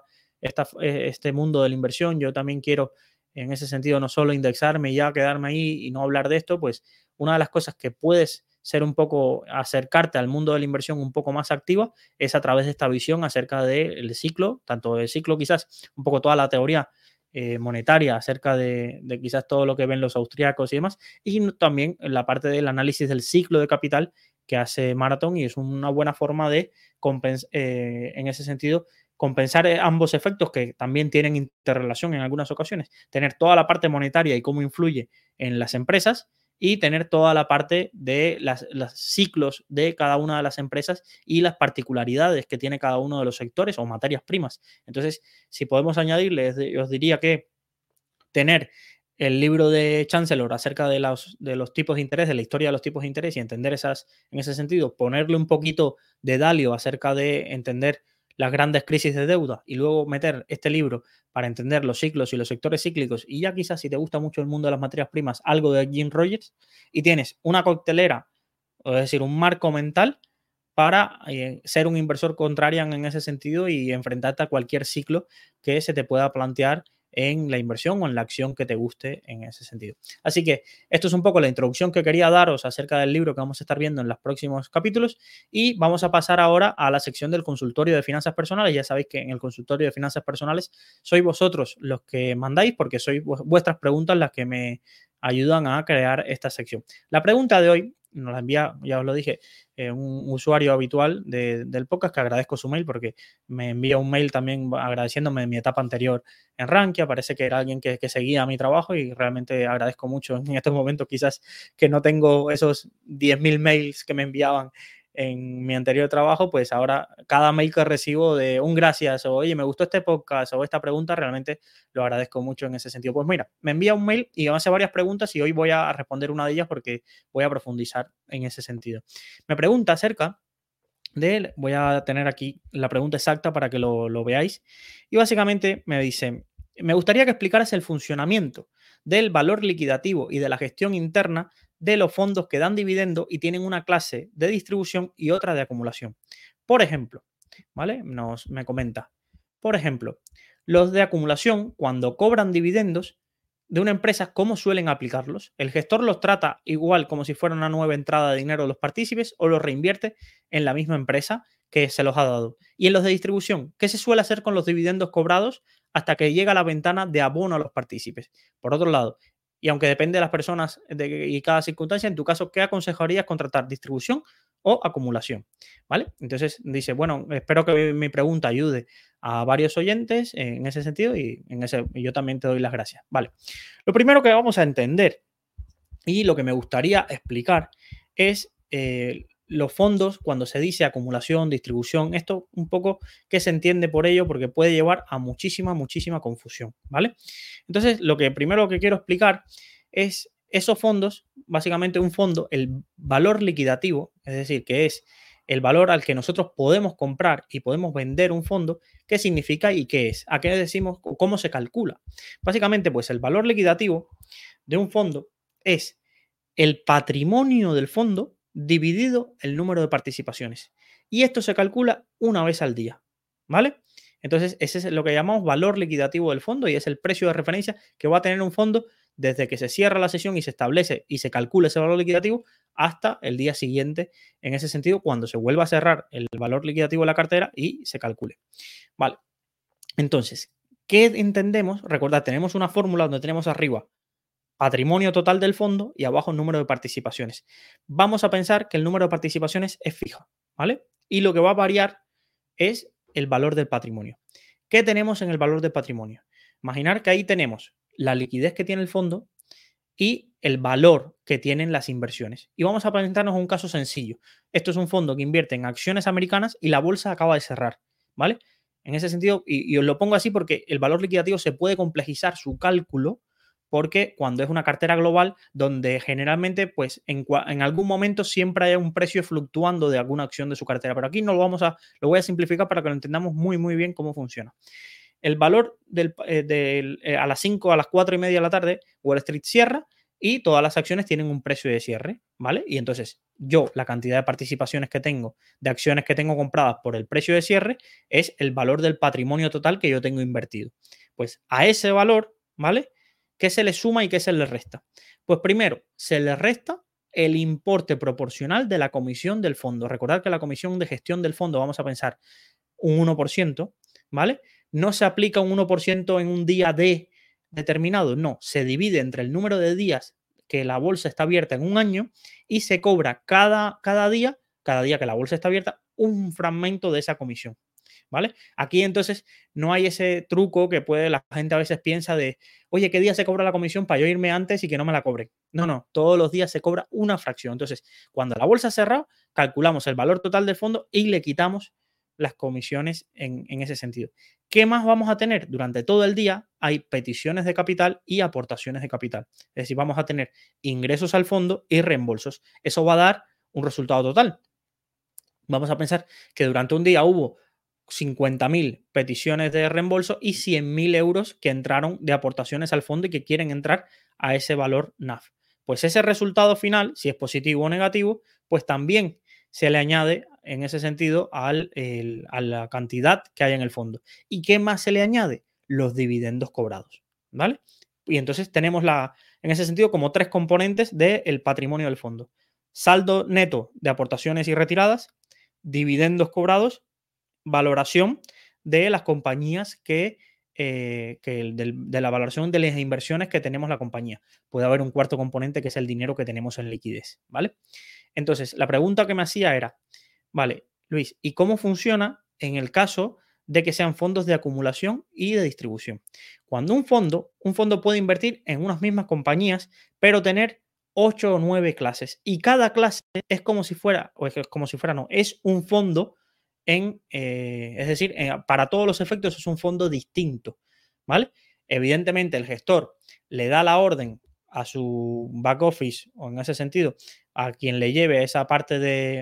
este mundo de la inversión, yo también quiero en ese sentido no solo indexarme y ya quedarme ahí y no hablar de esto, pues una de las cosas que puedes ser un poco, acercarte al mundo de la inversión un poco más activa, es a través de esta visión acerca del ciclo, tanto el ciclo quizás, un poco toda la teoría monetaria acerca de quizás todo lo que ven los austríacos y demás, y también la parte del análisis del ciclo de capital que hace Marathon, y es una buena forma de en ese sentido compensar ambos efectos que también tienen interrelación en algunas ocasiones. Tener toda la parte monetaria y cómo influye en las empresas y tener toda la parte de los ciclos de cada una de las empresas y las particularidades que tiene cada uno de los sectores o materias primas. Entonces, si podemos añadirles, os diría que tener el libro de Chancellor acerca de los tipos de interés, de la historia de los tipos de interés y entender en ese sentido, ponerle un poquito de Dalio acerca de entender las grandes crisis de deuda y luego meter este libro para entender los ciclos y los sectores cíclicos y ya quizás si te gusta mucho el mundo de las materias primas, algo de Jim Rogers y tienes una coctelera, es decir, un marco mental para ser un inversor contrarian en ese sentido y enfrentarte a cualquier ciclo que se te pueda plantear en la inversión o en la acción que te guste en ese sentido. Así que esto es un poco la introducción que quería daros acerca del libro que vamos a estar viendo en los próximos capítulos y vamos a pasar ahora a la sección del consultorio de finanzas personales. Ya sabéis que en el consultorio de finanzas personales sois vosotros los que mandáis porque sois vuestras preguntas las que me ayudan a crear esta sección. La pregunta de hoy nos la envía, ya os lo dije, un usuario habitual del podcast, que agradezco su mail porque me envía un mail también agradeciéndome de mi etapa anterior en Rankia. Parece que era alguien que seguía mi trabajo y realmente agradezco mucho en estos momentos, quizás que no tengo esos 10.000 mails que me enviaban en mi anterior trabajo, pues ahora cada mail que recibo de un gracias o oye, me gustó este podcast o esta pregunta, realmente lo agradezco mucho en ese sentido. Pues mira, me envía un mail y me hace varias preguntas y hoy voy a responder una de ellas porque voy a profundizar en ese sentido. Me pregunta acerca de, voy a tener aquí la pregunta exacta para que lo veáis, y básicamente me dice, me gustaría que explicaras el funcionamiento del valor liquidativo y de la gestión interna de los fondos que dan dividendo y tienen una clase de distribución y otra de acumulación. Por ejemplo, ¿vale? Me comenta, por ejemplo, los de acumulación, cuando cobran dividendos de una empresa, ¿cómo suelen aplicarlos? ¿El gestor los trata igual como si fuera una nueva entrada de dinero de los partícipes o los reinvierte en la misma empresa que se los ha dado? Y en los de distribución, ¿qué se suele hacer con los dividendos cobrados hasta que llega la ventana de abono a los partícipes? Por otro lado, y aunque depende de las personas y cada circunstancia, en tu caso, ¿qué aconsejarías contratar? ¿Distribución o acumulación? ¿Vale? Entonces dice, bueno, espero que mi pregunta ayude a varios oyentes en ese sentido y yo también te doy las gracias. Vale. Lo primero que vamos a entender y lo que me gustaría explicar es los fondos, cuando se dice acumulación, distribución, esto un poco que se entiende por ello porque puede llevar a muchísima confusión, ¿vale? Entonces, lo que primero que quiero explicar es esos fondos, básicamente un fondo, el valor liquidativo, es decir, que es el valor al que nosotros podemos comprar y podemos vender un fondo, ¿qué significa y qué es? ¿A qué decimos? ¿Cómo se calcula? Básicamente, pues el valor liquidativo de un fondo es el patrimonio del fondo dividido el número de participaciones. Y esto se calcula una vez al día, ¿vale? Entonces, ese es lo que llamamos valor liquidativo del fondo y es el precio de referencia que va a tener un fondo desde que se cierra la sesión y se establece y se calcula ese valor liquidativo hasta el día siguiente, en ese sentido, cuando se vuelva a cerrar el valor liquidativo de la cartera y se calcule. Vale. Entonces, ¿qué entendemos? Recordad, tenemos una fórmula donde tenemos arriba patrimonio total del fondo y abajo el número de participaciones. Vamos a pensar que el número de participaciones es fija, ¿vale? Y lo que va a variar es el valor del patrimonio. ¿Qué tenemos en el valor del patrimonio? Imaginar que ahí tenemos la liquidez que tiene el fondo y el valor que tienen las inversiones. Y vamos a presentarnos un caso sencillo. Esto es un fondo que invierte en acciones americanas y la bolsa acaba de cerrar, ¿vale? En ese sentido, y os lo pongo así porque el valor liquidativo se puede complejizar su cálculo porque cuando es una cartera global donde generalmente pues en algún momento siempre hay un precio fluctuando de alguna acción de su cartera, pero aquí no lo voy a simplificar para que lo entendamos muy bien cómo funciona. El valor a las 5, a las 4 y media de la tarde, Wall Street cierra y todas las acciones tienen un precio de cierre, ¿vale? Y entonces yo, la cantidad de participaciones que tengo, de acciones que tengo compradas por el precio de cierre, es el valor del patrimonio total que yo tengo invertido. Pues a ese valor, ¿vale? ¿Qué se le suma y qué se le resta? Pues primero, se le resta el importe proporcional de la comisión del fondo. Recordad que la comisión de gestión del fondo, vamos a pensar, un 1%, ¿vale? No se aplica un 1% en un día de determinado, no, se divide entre el número de días que la bolsa está abierta en un año y se cobra cada día que la bolsa está abierta, un fragmento de esa comisión, ¿vale? Aquí entonces no hay ese truco que puede la gente a veces piensa de, oye, ¿qué día se cobra la comisión para yo irme antes y que no me la cobren? No, todos los días se cobra una fracción. Entonces, cuando la bolsa cerra, calculamos el valor total del fondo y le quitamos las comisiones en ese sentido. ¿Qué más vamos a tener? Durante todo el día hay peticiones de capital y aportaciones de capital. Es decir, vamos a tener ingresos al fondo y reembolsos. Eso va a dar un resultado total. Vamos a pensar que durante un día hubo 50.000 peticiones de reembolso y 100.000 euros que entraron de aportaciones al fondo y que quieren entrar a ese valor NAV. Pues ese resultado final, si es positivo o negativo, pues también se le añade en ese sentido a la cantidad que hay en el fondo. ¿Y qué más se le añade? Los dividendos cobrados, ¿vale? Y entonces tenemos en ese sentido como tres componentes del patrimonio del fondo. Saldo neto de aportaciones y retiradas, dividendos cobrados, valoración de las compañías de la valoración de las inversiones que tenemos la compañía. Puede haber un cuarto componente que es el dinero que tenemos en liquidez, ¿vale? Entonces, la pregunta que me hacía era, vale, Luis, ¿y cómo funciona en el caso de que sean fondos de acumulación y de distribución? Cuando un fondo puede invertir en unas mismas compañías, pero tener 8 o 9 clases. Y cada clase es como si fuera, no, es un fondo es decir, para todos los efectos es un fondo distinto, ¿vale? Evidentemente el gestor le da la orden a su back office, o en ese sentido, a quien le lleve esa parte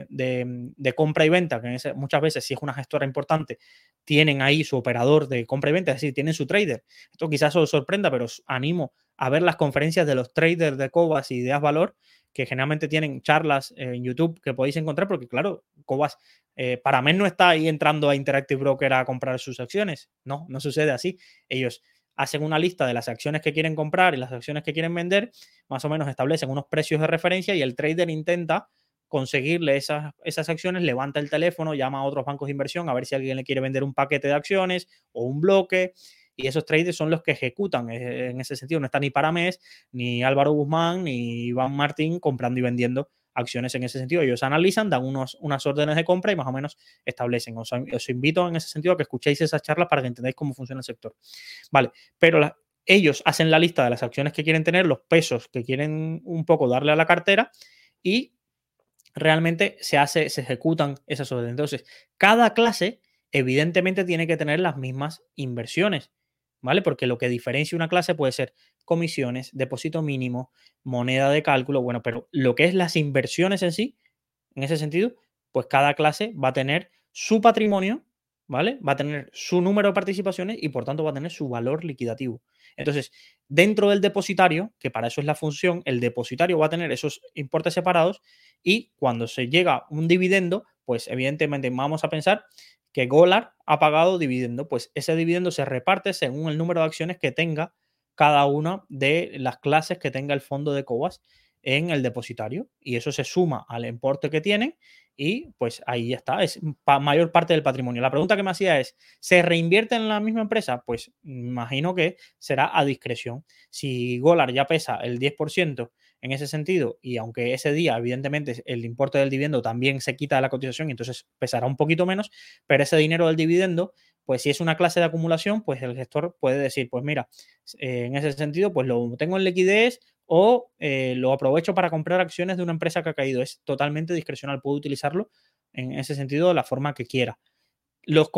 de compra y venta, que muchas veces, si es una gestora importante, tienen ahí su operador de compra y venta, es decir, tienen su trader. Esto quizás os sorprenda, pero os animo a ver las conferencias de los traders de Cobas y de Asvalor, que generalmente tienen charlas en YouTube que podéis encontrar, porque claro, Cobas Paramés no está ahí entrando a Interactive Broker a comprar sus acciones. No sucede así. Ellos hacen una lista de las acciones que quieren comprar y las acciones que quieren vender, más o menos establecen unos precios de referencia y el trader intenta conseguirle esas acciones, levanta el teléfono, llama a otros bancos de inversión a ver si alguien le quiere vender un paquete de acciones o un bloque, y esos traders son los que ejecutan. En ese sentido no está ni Paramés, ni Álvaro Guzmán, ni Iván Martín comprando y vendiendo acciones en ese sentido. Ellos analizan, dan unas órdenes de compra y más o menos establecen. Os invito en ese sentido a que escuchéis esas charlas para que entendáis cómo funciona el sector. Vale, pero ellos hacen la lista de las acciones que quieren tener, los pesos que quieren un poco darle a la cartera y realmente se ejecutan esas órdenes. Entonces, cada clase evidentemente tiene que tener las mismas inversiones, ¿vale? Porque lo que diferencia una clase puede ser comisiones, depósito mínimo, moneda de cálculo, bueno, pero lo que es las inversiones en sí, en ese sentido, pues cada clase va a tener su patrimonio, ¿vale? Va a tener su número de participaciones y por tanto va a tener su valor liquidativo. Entonces, dentro del depositario, que para eso es la función, el depositario va a tener esos importes separados y cuando se llega un dividendo, pues evidentemente vamos a pensar que Golar ha pagado dividendo, pues ese dividendo se reparte según el número de acciones que tenga cada una de las clases que tenga el fondo de Cobas en el depositario y eso se suma al importe que tienen y pues ahí ya está, es mayor parte del patrimonio. La pregunta que me hacía es, ¿se reinvierte en la misma empresa? Pues imagino que será a discreción. Si Golar ya pesa el 10% en ese sentido y aunque ese día evidentemente el importe del dividendo también se quita de la cotización y entonces pesará un poquito menos, pero ese dinero del dividendo, pues si es una clase de acumulación, pues el gestor puede decir, pues mira, en ese sentido, pues lo tengo en liquidez o lo aprovecho para comprar acciones de una empresa que ha caído. Es totalmente discrecional, puedo utilizarlo en ese sentido de la forma que quiera. Los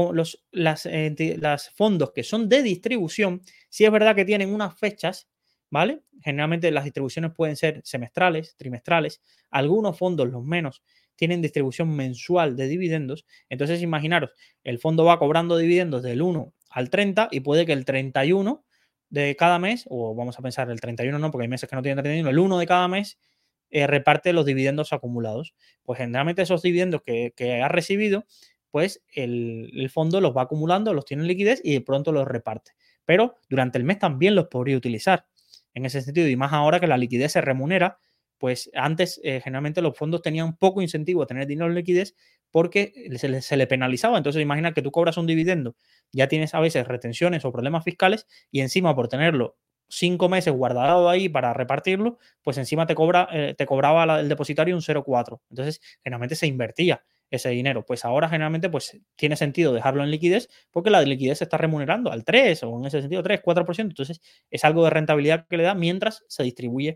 fondos que son de distribución, sí es verdad que tienen unas fechas, ¿vale? Generalmente las distribuciones pueden ser semestrales, trimestrales, algunos fondos, los menos, tienen distribución mensual de dividendos. Entonces, imaginaros, el fondo va cobrando dividendos del 1 al 30 y puede que el 31 de cada mes, o vamos a pensar el 31 no, porque hay meses que no tienen 31, el 1 de cada mes reparte los dividendos acumulados. Pues generalmente esos dividendos que ha recibido, pues el fondo los va acumulando, los tiene en liquidez y de pronto los reparte. Pero durante el mes también los podría utilizar en ese sentido y más ahora que la liquidez se remunera pues antes generalmente los fondos tenían poco incentivo a tener dinero en liquidez porque se le penalizaba. Entonces imagina que tú cobras un dividendo, ya tienes a veces retenciones o problemas fiscales y encima por tenerlo 5 meses guardado ahí para repartirlo, pues encima te cobraba el depositario un 0,4. Entonces generalmente se invertía ese dinero. Pues ahora generalmente pues tiene sentido dejarlo en liquidez porque la liquidez se está remunerando al 3 o en ese sentido 3, 4%. Entonces es algo de rentabilidad que le da mientras se distribuye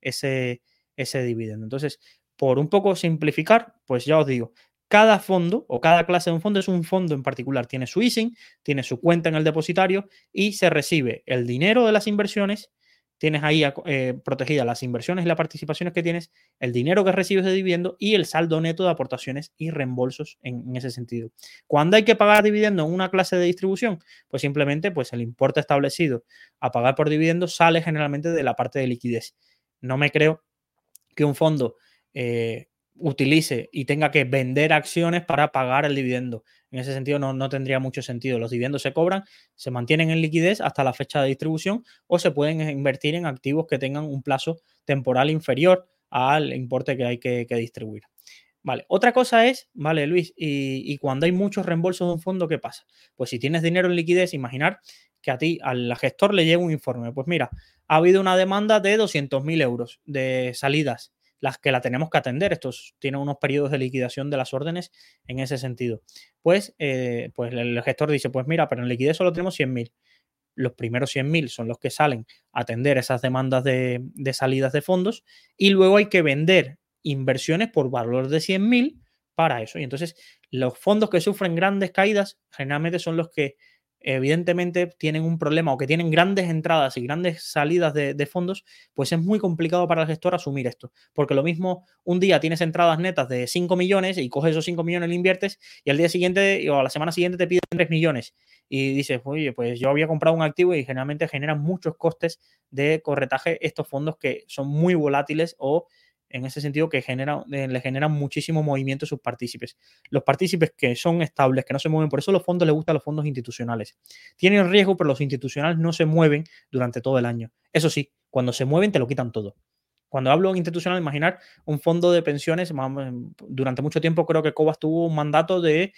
ese dividendo. Entonces, por un poco simplificar, pues ya os digo, cada fondo o cada clase de un fondo es un fondo en particular. Tiene su ISIN, tiene su cuenta en el depositario y se recibe el dinero de las inversiones. Tienes ahí protegidas las inversiones y las participaciones que tienes, el dinero que recibes de dividendo y el saldo neto de aportaciones y reembolsos en ese sentido. Cuando hay que pagar dividendo en una clase de distribución, pues simplemente pues el importe establecido a pagar por dividendo sale generalmente de la parte de liquidez. No me creo que un fondo utilice y tenga que vender acciones para pagar el dividendo. En ese sentido no tendría mucho sentido. Los dividendos se cobran, se mantienen en liquidez hasta la fecha de distribución o se pueden invertir en activos que tengan un plazo temporal inferior al importe que hay que distribuir. Vale, otra cosa es, vale, Luis, y cuando hay muchos reembolsos de un fondo, ¿qué pasa? Pues si tienes dinero en liquidez, imaginar que a ti, al gestor, le llega un informe. Pues mira, ha habido una demanda de 200.000 euros de salidas, las que la tenemos que atender. Estos tienen unos periodos de liquidación de las órdenes en ese sentido. Pues el gestor dice, pues mira, pero en liquidez solo tenemos 100.000. Los primeros 100.000 son los que salen a atender esas demandas de salidas de fondos y luego hay que vender inversiones por valor de 100.000 para eso. Y entonces los fondos que sufren grandes caídas generalmente son los que evidentemente tienen un problema o que tienen grandes entradas y grandes salidas de fondos, pues es muy complicado para el gestor asumir esto. Porque lo mismo, un día tienes entradas netas de 5 millones y coges esos 5 millones y lo inviertes y al día siguiente o a la semana siguiente te piden 3 millones y dices, oye, pues yo había comprado un activo y generalmente generan muchos costes de corretaje estos fondos que son muy volátiles o en ese sentido que le generan muchísimo movimiento a sus partícipes. Los partícipes que son estables, que no se mueven, por eso los fondos les gustan los fondos institucionales. Tienen riesgo, pero los institucionales no se mueven durante todo el año. Eso sí, cuando se mueven te lo quitan todo. Cuando hablo de institucional, imaginar un fondo de pensiones, durante mucho tiempo creo que Cobas tuvo un mandato de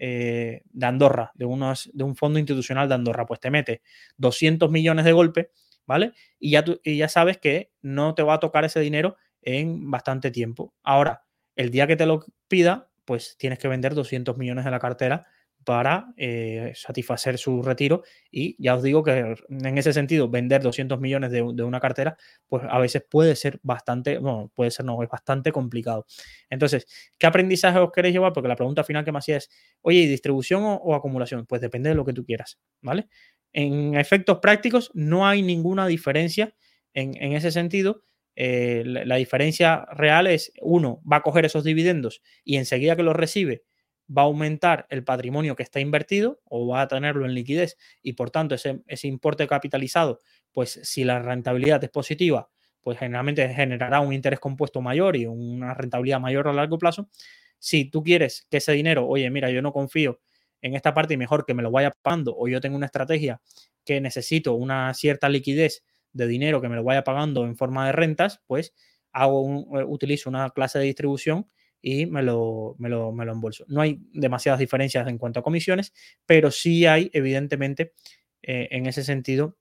Andorra, de un fondo institucional de Andorra, pues te mete 200 millones de golpe, ¿vale? Y ya sabes que no te va a tocar ese dinero en bastante tiempo. Ahora, el día que te lo pida, pues tienes que vender 200 millones de la cartera para satisfacer su retiro y ya os digo que en ese sentido vender 200 millones de una cartera pues a veces puede ser bastante, bueno, puede ser no, es bastante complicado. Entonces, ¿qué aprendizaje os queréis llevar? Porque la pregunta final que me hacía es, oye, ¿distribución o acumulación? Pues depende de lo que tú quieras, ¿vale? En efectos prácticos no hay ninguna diferencia en ese sentido. La diferencia real es, uno va a coger esos dividendos y enseguida que los recibe va a aumentar el patrimonio que está invertido o va a tenerlo en liquidez y por tanto ese importe capitalizado, pues si la rentabilidad es positiva, pues generalmente generará un interés compuesto mayor y una rentabilidad mayor a largo plazo. Si tú quieres que ese dinero, oye, mira, yo no confío en esta parte y mejor que me lo vaya pagando o yo tengo una estrategia que necesito una cierta liquidez de dinero que me lo vaya pagando en forma de rentas, pues utilizo una clase de distribución y me lo embolso. No hay demasiadas diferencias en cuanto a comisiones, pero sí hay, evidentemente, en ese sentido,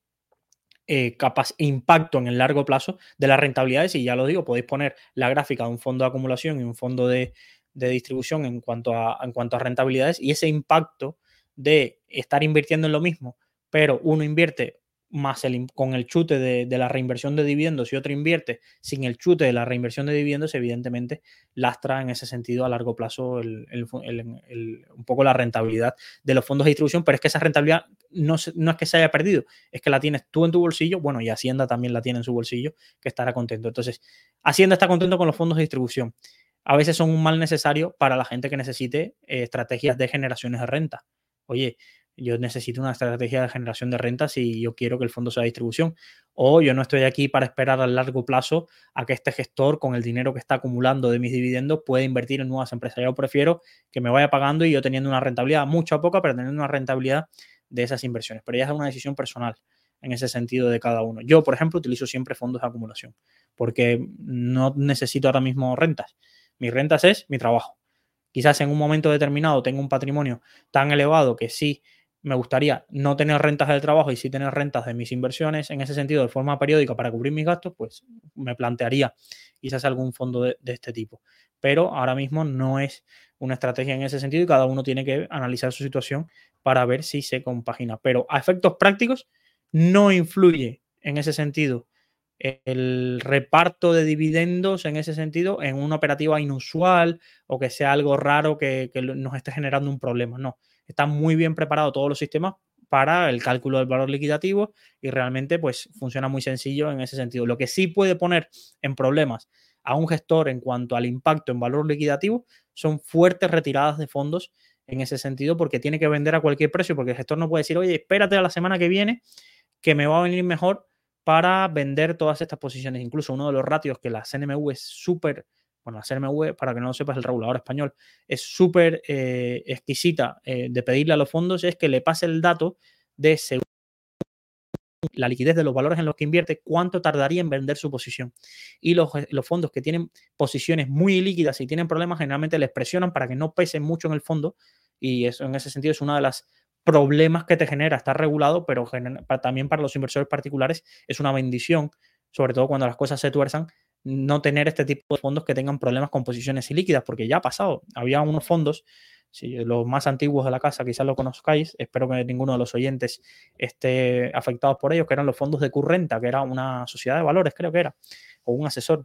capaz impacto en el largo plazo de las rentabilidades. Y ya lo digo, podéis poner la gráfica de un fondo de acumulación y un fondo de distribución en cuanto a rentabilidades y ese impacto de estar invirtiendo en lo mismo, pero uno invierte más con el chute de la reinversión de dividendos y otro invierte sin el chute de la reinversión de dividendos, evidentemente lastra en ese sentido a largo plazo un poco la rentabilidad de los fondos de distribución, pero es que esa rentabilidad no es que se haya perdido, es que la tienes tú en tu bolsillo, bueno, y Hacienda también la tiene en su bolsillo, que estará contento. Entonces, Hacienda está contento con los fondos de distribución. A veces son un mal necesario para la gente que necesite estrategias de generaciones de renta. Oye, yo necesito una estrategia de generación de renta si yo quiero que el fondo sea de distribución. O yo no estoy aquí para esperar a largo plazo a que este gestor, con el dinero que está acumulando de mis dividendos, pueda invertir en nuevas empresas. Yo prefiero que me vaya pagando y yo teniendo una rentabilidad, mucha o poca, pero teniendo una rentabilidad de esas inversiones. Pero ya es una decisión personal. en ese sentido de cada uno. Yo, por ejemplo, utilizo siempre fondos de acumulación porque no necesito ahora mismo rentas. Mis rentas es mi trabajo. Quizás en un momento determinado tengo un patrimonio tan elevado que sí me gustaría no tener rentas del trabajo y sí tener rentas de mis inversiones en ese sentido de forma periódica para cubrir mis gastos, pues me plantearía quizás algún fondo de este tipo. Pero ahora mismo no es una estrategia en ese sentido y cada uno tiene que analizar su situación para ver si se compagina. Pero a efectos prácticos no influye en ese sentido el reparto de dividendos en ese sentido en una operativa inusual o que sea algo raro que nos esté generando un problema. No, están muy bien preparados todos los sistemas para el cálculo del valor liquidativo y realmente pues funciona muy sencillo en ese sentido. Lo que sí puede poner en problemas a un gestor en cuanto al impacto en valor liquidativo son fuertes retiradas de fondos en ese sentido porque tiene que vender a cualquier precio porque el gestor no puede decir, oye, espérate a la semana que viene que me va a venir mejor para vender todas estas posiciones. Incluso uno de los ratios que la CNMV es súper, bueno, la CNMV, para que no lo sepas, el regulador español, es súper exquisita de pedirle a los fondos, es que le pase el dato de según la liquidez de los valores en los que invierte, cuánto tardaría en vender su posición. Y los fondos que tienen posiciones muy líquidas y tienen problemas, generalmente les presionan para que no pesen mucho en el fondo. Y eso en ese sentido es una de las problemas que te genera estar regulado, pero también para los inversores particulares es una bendición, sobre todo cuando las cosas se tuerzan, no tener este tipo de fondos que tengan problemas con posiciones ilíquidas, porque ya ha pasado. Había unos fondos, si los más antiguos de la casa quizás lo conozcáis, espero que ninguno de los oyentes esté afectados por ellos, que eran los fondos de Currenta, que era una sociedad de valores, creo que era, o un asesor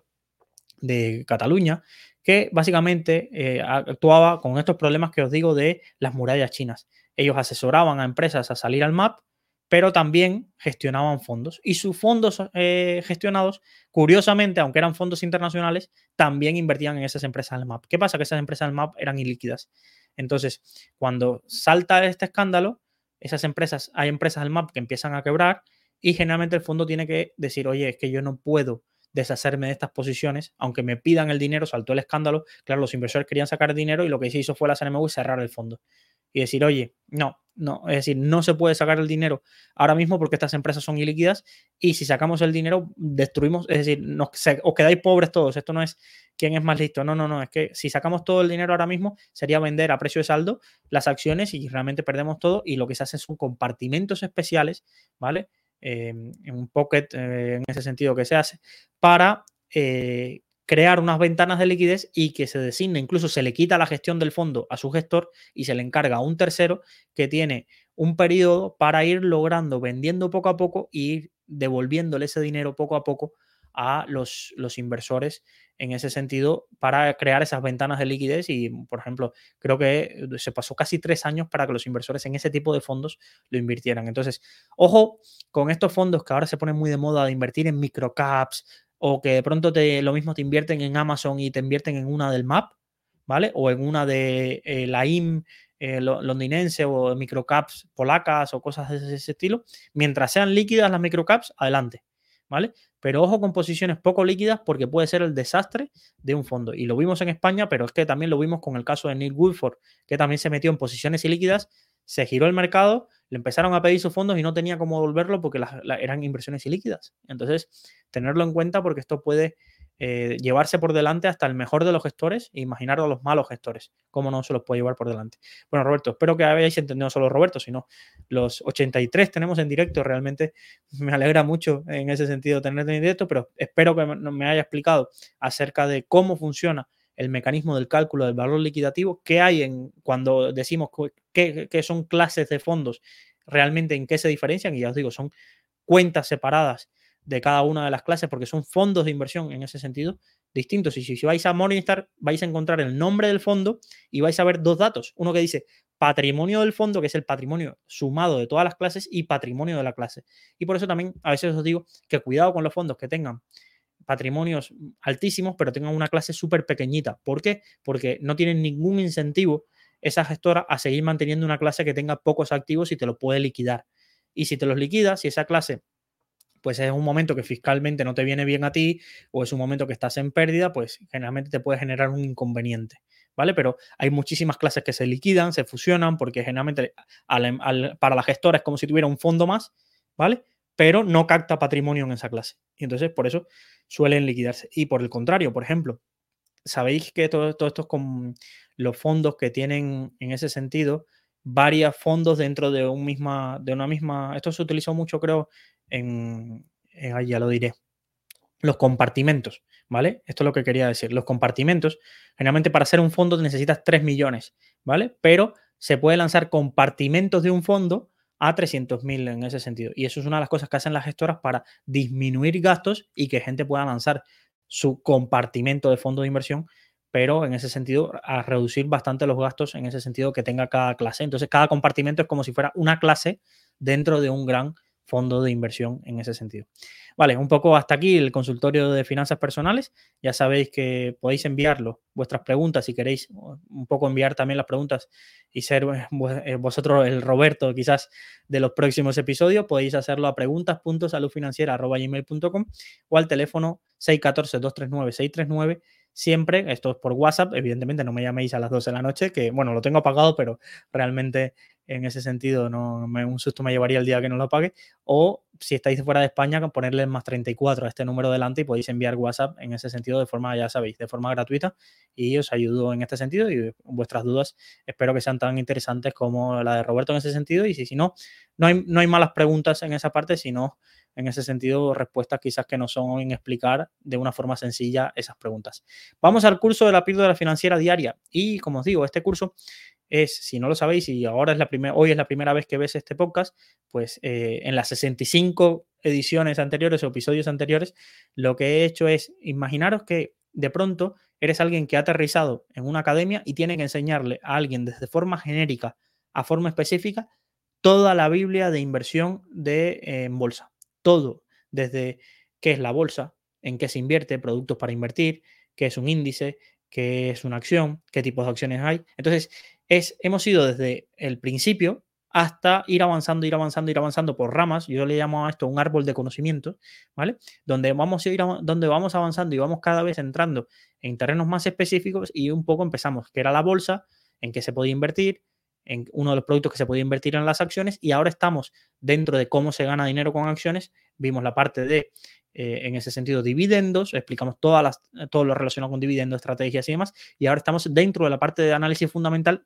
de Cataluña, que básicamente actuaba con estos problemas que os digo de las murallas chinas. Ellos asesoraban a empresas a salir al MAP, pero también gestionaban fondos. Y sus fondos gestionados, curiosamente, aunque eran fondos internacionales, también invertían en esas empresas del MAP. ¿Qué pasa? Que esas empresas del MAP eran ilíquidas. Entonces, cuando salta este escándalo, hay empresas del MAP que empiezan a quebrar y generalmente el fondo tiene que decir, oye, es que yo no puedo deshacerme de estas posiciones, aunque me pidan el dinero, saltó el escándalo, claro, los inversores querían sacar el dinero y lo que se hizo fue la CNMV cerrar el fondo y decir, oye, no, es decir, no se puede sacar el dinero ahora mismo porque estas empresas son ilíquidas y si sacamos el dinero destruimos, es decir, os quedáis pobres todos, esto no es quién es más listo, no, es que si sacamos todo el dinero ahora mismo sería vender a precio de saldo las acciones y realmente perdemos todo y lo que se hace son compartimentos especiales, ¿vale? En un pocket, en ese sentido que se hace, para crear unas ventanas de liquidez y que se designe, incluso se le quita la gestión del fondo a su gestor y se le encarga a un tercero que tiene un periodo para ir logrando, vendiendo poco a poco y ir devolviéndole ese dinero poco a poco a los inversores en ese sentido para crear esas ventanas de liquidez y, por ejemplo, creo que se pasó casi 3 años para que los inversores en ese tipo de fondos lo invirtieran. Entonces, ojo con estos fondos que ahora se ponen muy de moda de invertir en microcaps o que de pronto lo mismo te invierten en Amazon y te invierten en una del MAP, ¿vale? O en una de la IM londinense o microcaps polacas o cosas de ese estilo. Mientras sean líquidas las microcaps, adelante, ¿vale? Pero ojo con posiciones poco líquidas porque puede ser el desastre de un fondo. Y lo vimos en España, pero es que también lo vimos con el caso de Neil Woodford, que también se metió en posiciones ilíquidas, se giró el mercado, le empezaron a pedir sus fondos y no tenía cómo devolverlo porque eran inversiones ilíquidas. Entonces, tenerlo en cuenta porque esto puede llevarse por delante hasta el mejor de los gestores e imaginar a los malos gestores, cómo no se los puede llevar por delante. Bueno, Roberto, espero que hayáis entendido, no solo Roberto, sino los 83 tenemos en directo, realmente me alegra mucho en ese sentido tener en directo, pero espero que me haya explicado acerca de cómo funciona el mecanismo del cálculo del valor liquidativo, qué hay cuando decimos que son clases de fondos, realmente en qué se diferencian, y ya os digo, son cuentas separadas de cada una de las clases porque son fondos de inversión en ese sentido distintos. Y si vais a Morningstar vais a encontrar el nombre del fondo y vais a ver dos datos. Uno que dice patrimonio del fondo, que es el patrimonio sumado de todas las clases, y patrimonio de la clase. Y por eso también a veces os digo que cuidado con los fondos que tengan patrimonios altísimos, pero tengan una clase súper pequeñita. ¿Por qué? Porque no tienen ningún incentivo esa gestora a seguir manteniendo una clase que tenga pocos activos y te lo puede liquidar. Y si te los liquida, si esa clase pues es un momento que fiscalmente no te viene bien a ti o es un momento que estás en pérdida, pues generalmente te puede generar un inconveniente, ¿vale? Pero hay muchísimas clases que se liquidan, se fusionan, porque generalmente para la gestora es como si tuviera un fondo más, ¿vale? pero no capta patrimonio en esa clase. Y entonces por eso suelen liquidarse. Y por el contrario, por ejemplo, sabéis que todo esto es con los fondos que tienen en ese sentido varios fondos dentro de una misma. Esto se utilizó mucho, creo, ahí ya lo diré, los compartimentos, ¿vale? Esto es lo que quería decir. Los compartimentos, generalmente para hacer un fondo necesitas 3 millones, ¿vale? Pero se puede lanzar compartimentos de un fondo a 300.000 en ese sentido. Y eso es una de las cosas que hacen las gestoras para disminuir gastos y que gente pueda lanzar su compartimento de fondo de inversión, pero en ese sentido a reducir bastante los gastos en ese sentido que tenga cada clase. Entonces cada compartimento es como si fuera una clase dentro de un gran fondo de inversión en ese sentido. Vale, un poco hasta aquí el consultorio de finanzas personales. Ya sabéis que podéis enviarlo, vuestras preguntas, si queréis un poco enviar también las preguntas y ser vosotros el Roberto quizás de los próximos episodios, podéis hacerlo a preguntas.saludfinanciera@gmail.com o al teléfono 614-239-639. Siempre, esto es por WhatsApp, evidentemente no me llaméis a las 12 de la noche, que bueno, lo tengo apagado, pero realmente en ese sentido un susto me llevaría el día que no lo apague. O si estáis fuera de España, ponerle más 34 a este número delante y podéis enviar WhatsApp en ese sentido de forma, ya sabéis, de forma gratuita, y os ayudo en este sentido. Y vuestras dudas espero que sean tan interesantes como la de Roberto en ese sentido, y si no, no hay malas preguntas en esa parte, sino en ese sentido respuestas quizás que no son en explicar de una forma sencilla esas preguntas. Vamos al curso de la píldora financiera diaria, y como os digo, este curso es, si no lo sabéis, y ahora hoy es la primera vez que ves este podcast, pues en las 65 ediciones anteriores o episodios anteriores, lo que he hecho es imaginaros que de pronto eres alguien que ha aterrizado en una academia y tiene que enseñarle a alguien desde forma genérica a forma específica toda la Biblia de inversión en bolsa. Todo, desde qué es la bolsa, en qué se invierte, productos para invertir, qué es un índice, qué es una acción, qué tipos de acciones hay. Entonces, hemos ido desde el principio hasta ir avanzando por ramas. Yo le llamo a esto un árbol de conocimiento, ¿vale? Donde vamos avanzando y vamos cada vez entrando en terrenos más específicos, y un poco empezamos, que era la bolsa, en qué se podía invertir, en uno de los productos que se podía invertir en las acciones, y ahora estamos dentro de cómo se gana dinero con acciones. Vimos la parte de, en ese sentido, dividendos, explicamos todo lo relacionado con dividendos, estrategias y demás, y ahora estamos dentro de la parte de análisis fundamental,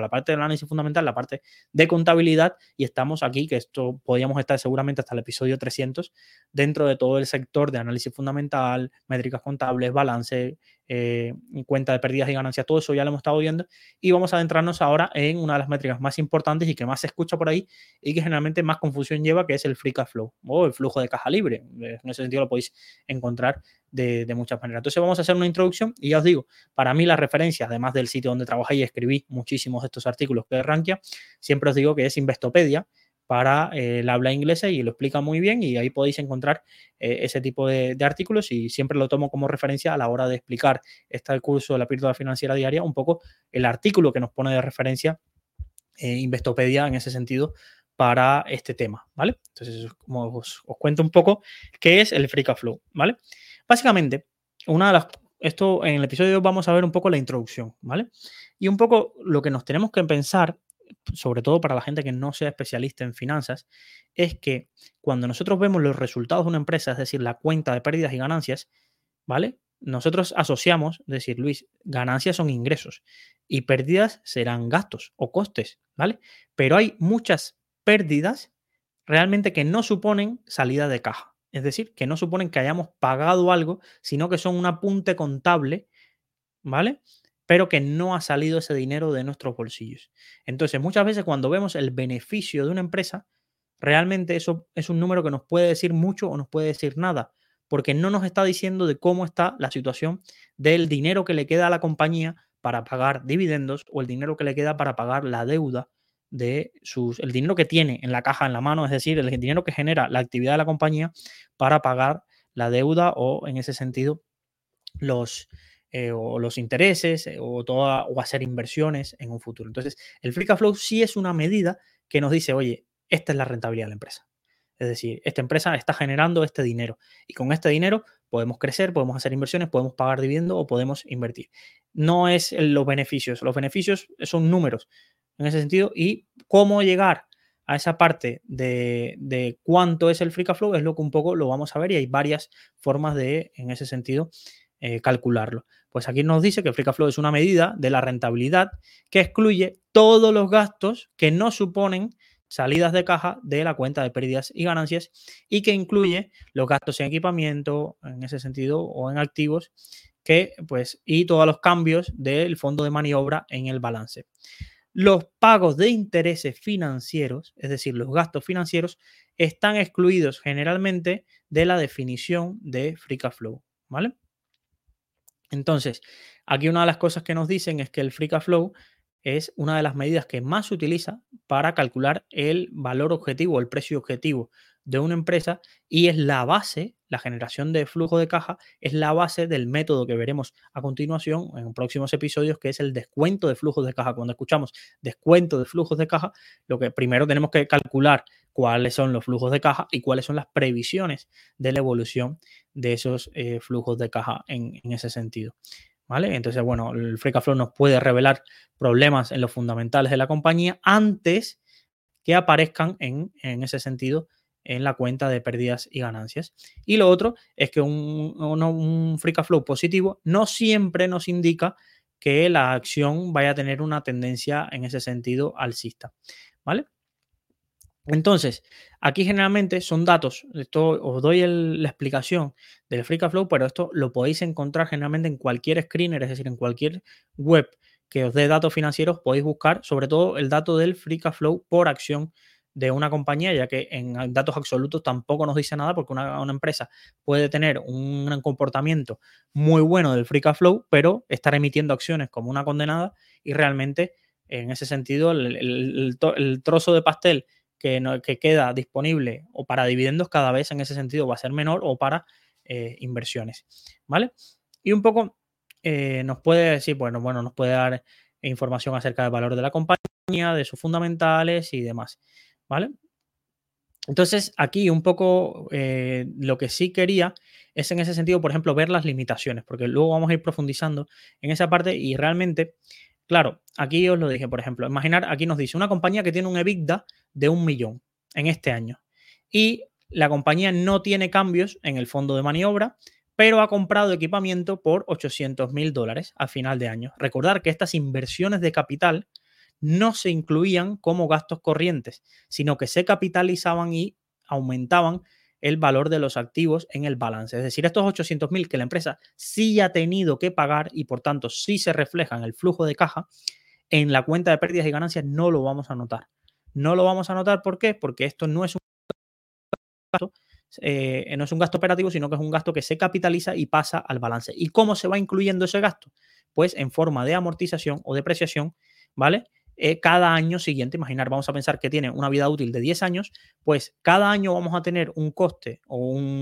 la parte de contabilidad, y estamos aquí, que esto podríamos estar seguramente hasta el episodio 300, dentro de todo el sector de análisis fundamental, métricas contables, balance, cuenta de pérdidas y ganancias, todo eso ya lo hemos estado viendo, y vamos a adentrarnos ahora en una de las métricas más importantes y que más se escucha por ahí y que generalmente más confusión lleva, que es el free cash flow o el flujo de caja libre. En ese sentido lo podéis encontrar de muchas maneras. Entonces vamos a hacer una introducción, y ya os digo, para mí las referencias, además del sitio donde trabajé y escribí muchísimos de estos artículos, que es Rankia, siempre os digo que es Investopedia para el habla inglesa, y lo explica muy bien, y ahí podéis encontrar ese tipo de artículos, y siempre lo tomo como referencia a la hora de explicar el curso de la píldora financiera diaria, un poco el artículo que nos pone de referencia Investopedia en ese sentido para este tema, ¿vale? Entonces, como os cuento un poco qué es el free cash flow, ¿vale? Básicamente, esto en el episodio de hoy vamos a ver un poco la introducción, ¿vale? Y un poco lo que nos tenemos que pensar, sobre todo para la gente que no sea especialista en finanzas, es que cuando nosotros vemos los resultados de una empresa, es decir, la cuenta de pérdidas y ganancias, ¿vale? Nosotros asociamos, es decir, Luis, ganancias son ingresos y pérdidas serán gastos o costes, ¿vale? Pero hay muchas pérdidas realmente que no suponen salida de caja. Es decir, que no suponen que hayamos pagado algo, sino que son un apunte contable, ¿vale? Pero que no ha salido ese dinero de nuestros bolsillos. Entonces, muchas veces cuando vemos el beneficio de una empresa, realmente eso es un número que nos puede decir mucho o nos puede decir nada, porque no nos está diciendo de cómo está la situación del dinero que le queda a la compañía para pagar dividendos, o el dinero que le queda para pagar la deuda el dinero que tiene en la caja, en la mano, es decir, el dinero que genera la actividad de la compañía para pagar la deuda, o en ese sentido los intereses, o hacer inversiones en un futuro. Entonces, el free cash flow sí es una medida que nos dice, oye, esta es la rentabilidad de la empresa. Es decir, esta empresa está generando este dinero, y con este dinero podemos crecer, podemos hacer inversiones, podemos pagar dividendos o podemos invertir. No es los beneficios son números en ese sentido. Y cómo llegar a esa parte de cuánto es el free cash flow, es lo que un poco lo vamos a ver y hay varias formas de, en ese sentido, calcularlo. Pues aquí nos dice que el free cash flow es una medida de la rentabilidad que excluye todos los gastos que no suponen salidas de caja de la cuenta de pérdidas y ganancias y que incluye los gastos en equipamiento, en ese sentido, o en activos, y todos los cambios del fondo de maniobra en el balance. Los pagos de intereses financieros, es decir, los gastos financieros, están excluidos generalmente de la definición de free cash flow, ¿vale? Entonces, aquí una de las cosas que nos dicen es que el free cash flow es una de las medidas que más se utiliza para calcular el valor objetivo, el precio objetivo de una empresa y es la base, la generación de flujo de caja es la base del método que veremos a continuación en próximos episodios, que es el descuento de flujos de caja. Cuando escuchamos descuento de flujos de caja, lo que primero tenemos que calcular cuáles son los flujos de caja y cuáles son las previsiones de la evolución de esos flujos de caja en ese sentido. ¿Vale? Entonces, bueno, el free cash flow nos puede revelar problemas en los fundamentales de la compañía antes que aparezcan en ese sentido en la cuenta de pérdidas y ganancias. Y lo otro es que un free cash flow positivo no siempre nos indica que la acción vaya a tener una tendencia en ese sentido alcista. ¿Vale? Entonces, aquí generalmente son datos, esto os doy la explicación del free cash flow, pero esto lo podéis encontrar generalmente en cualquier screener, es decir, en cualquier web que os dé datos financieros, podéis buscar sobre todo el dato del free cash flow por acción de una compañía, ya que en datos absolutos tampoco nos dice nada porque una empresa puede tener un comportamiento muy bueno del free cash flow, pero estar emitiendo acciones como una condenada y realmente en ese sentido el trozo de pastel que queda disponible o para dividendos cada vez en ese sentido va a ser menor o para inversiones, ¿vale? Y un poco nos puede decir, bueno, nos puede dar información acerca del valor de la compañía, de sus fundamentales y demás, ¿vale? Entonces, aquí un poco lo que sí quería es en ese sentido, por ejemplo, ver las limitaciones, porque luego vamos a ir profundizando en esa parte y realmente, claro, aquí os lo dije, por ejemplo, imaginar, aquí nos dice una compañía que tiene un EBITDA de 1 millón en este año y la compañía no tiene cambios en el fondo de maniobra, pero ha comprado equipamiento por $800.000 a final de año. Recordar que estas inversiones de capital no se incluían como gastos corrientes, sino que se capitalizaban y aumentaban el valor de los activos en el balance. Es decir, estos 800.000 que la empresa sí ha tenido que pagar y por tanto sí se refleja en el flujo de caja, en la cuenta de pérdidas y ganancias no lo vamos a notar. No lo vamos a notar, ¿por qué? Porque esto no es un gasto, no es un gasto operativo, sino que es un gasto que se capitaliza y pasa al balance. ¿Y cómo se va incluyendo ese gasto? Pues en forma de amortización o depreciación, ¿vale? Cada año siguiente, imaginar, vamos a pensar que tiene una vida útil de 10 años, pues cada año vamos a tener un coste o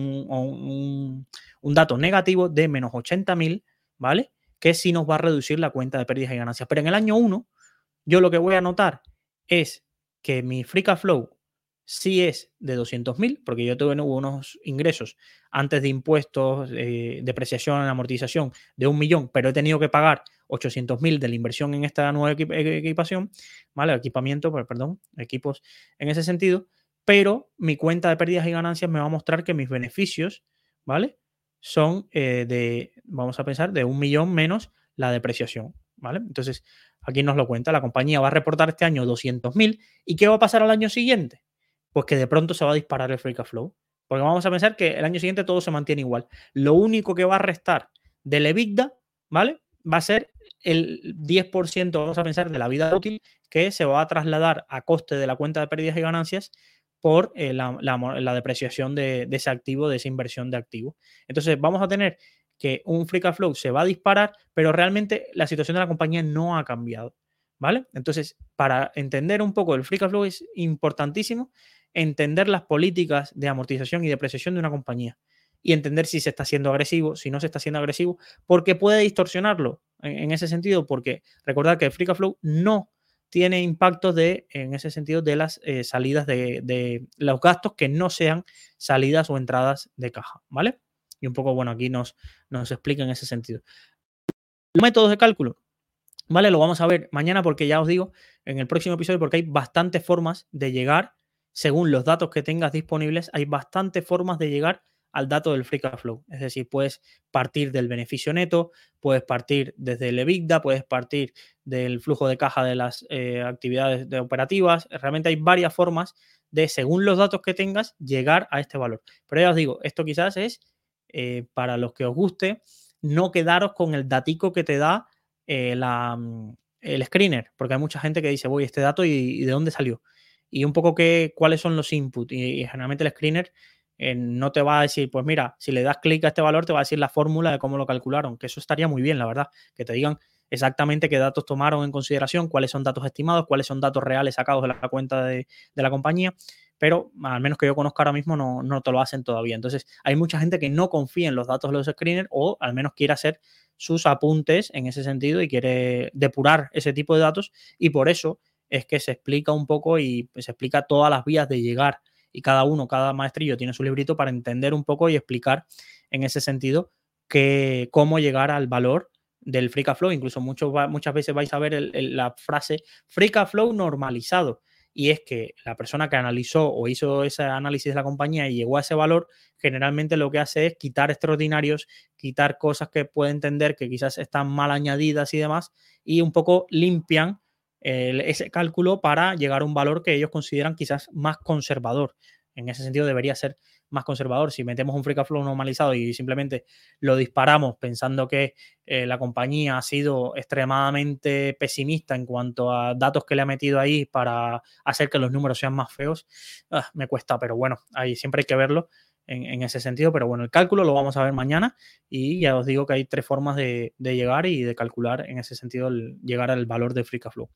un dato negativo de menos 80.000, ¿vale? Que sí nos va a reducir la cuenta de pérdidas y ganancias. Pero en el año 1, yo lo que voy a notar es que mi free cash flow sí es de 200.000, porque yo tuve unos ingresos antes de impuestos, depreciación, amortización de 1 millón, pero he tenido que pagar 800.000 de la inversión en esta nueva equipación, ¿vale? Equipamiento, perdón, equipos en ese sentido, pero mi cuenta de pérdidas y ganancias me va a mostrar que mis beneficios, ¿vale? Son vamos a pensar, de 1 millón menos la depreciación, ¿vale? Entonces, aquí nos lo cuenta, la compañía va a reportar este año 200.000 y ¿qué va a pasar al año siguiente? Pues que de pronto se va a disparar el free cash flow. Porque vamos a pensar que el año siguiente todo se mantiene igual. Lo único que va a restar del EBITDA, ¿vale? Va a ser el 10%, vamos a pensar, de la vida útil que se va a trasladar a coste de la cuenta de pérdidas y ganancias por la depreciación de ese activo, de esa inversión de activo. Entonces vamos a tener que un free cash flow se va a disparar, pero realmente la situación de la compañía no ha cambiado, ¿vale? Entonces, para entender un poco el free cash flow es importantísimo entender las políticas de amortización y depreciación de una compañía y entender si se está siendo agresivo, si no se está siendo agresivo, porque puede distorsionarlo en ese sentido, porque recordad que el free cash flow no tiene impactos en ese sentido de las salidas de los gastos que no sean salidas o entradas de caja, ¿vale? Y un poco, bueno, aquí nos explica en ese sentido. Los métodos de cálculo. ¿Vale? Lo vamos a ver mañana porque ya os digo, en el próximo episodio, porque hay bastantes formas de llegar, según los datos que tengas disponibles, hay bastantes formas de llegar al dato del free cash flow. Es decir, puedes partir del beneficio neto, puedes partir desde el EBITDA, puedes partir del flujo de caja de las actividades operativas. Realmente hay varias formas de, según los datos que tengas, llegar a este valor. Pero ya os digo, esto quizás es para los que os guste, no quedaros con el datico que te da el screener, porque hay mucha gente que dice, voy, este dato y de dónde salió. Y un poco cuáles son los inputs. Y generalmente el screener no te va a decir, pues mira, si le das clic a este valor, te va a decir la fórmula de cómo lo calcularon, que eso estaría muy bien, la verdad, que te digan exactamente qué datos tomaron en consideración, cuáles son datos estimados, cuáles son datos reales sacados de la cuenta de la compañía, pero al menos que yo conozca ahora mismo no te lo hacen todavía. Entonces hay mucha gente que no confía en los datos de los screeners o al menos quiere hacer sus apuntes en ese sentido y quiere depurar ese tipo de datos, y por eso es que se explica un poco y se explica todas las vías de llegar, y cada maestrillo tiene su librito para entender un poco y explicar en ese sentido cómo llegar al valor del free cash flow. Incluso muchas veces vais a ver la frase free cash flow normalizado, y es que la persona que analizó o hizo ese análisis de la compañía y llegó a ese valor, generalmente lo que hace es quitar extraordinarios, quitar cosas que puede entender que quizás están mal añadidas y demás, y un poco limpian ese cálculo para llegar a un valor que ellos consideran quizás más conservador. En ese sentido debería ser más conservador. Si metemos un free cash flow normalizado y simplemente lo disparamos pensando que la compañía ha sido extremadamente pesimista en cuanto a datos que le ha metido ahí para hacer que los números sean más feos, me cuesta, pero bueno, ahí siempre hay que verlo en ese sentido. Pero bueno, el cálculo lo vamos a ver mañana, y ya os digo que hay 3 formas de llegar y de calcular en ese sentido llegar al valor de free cash flow.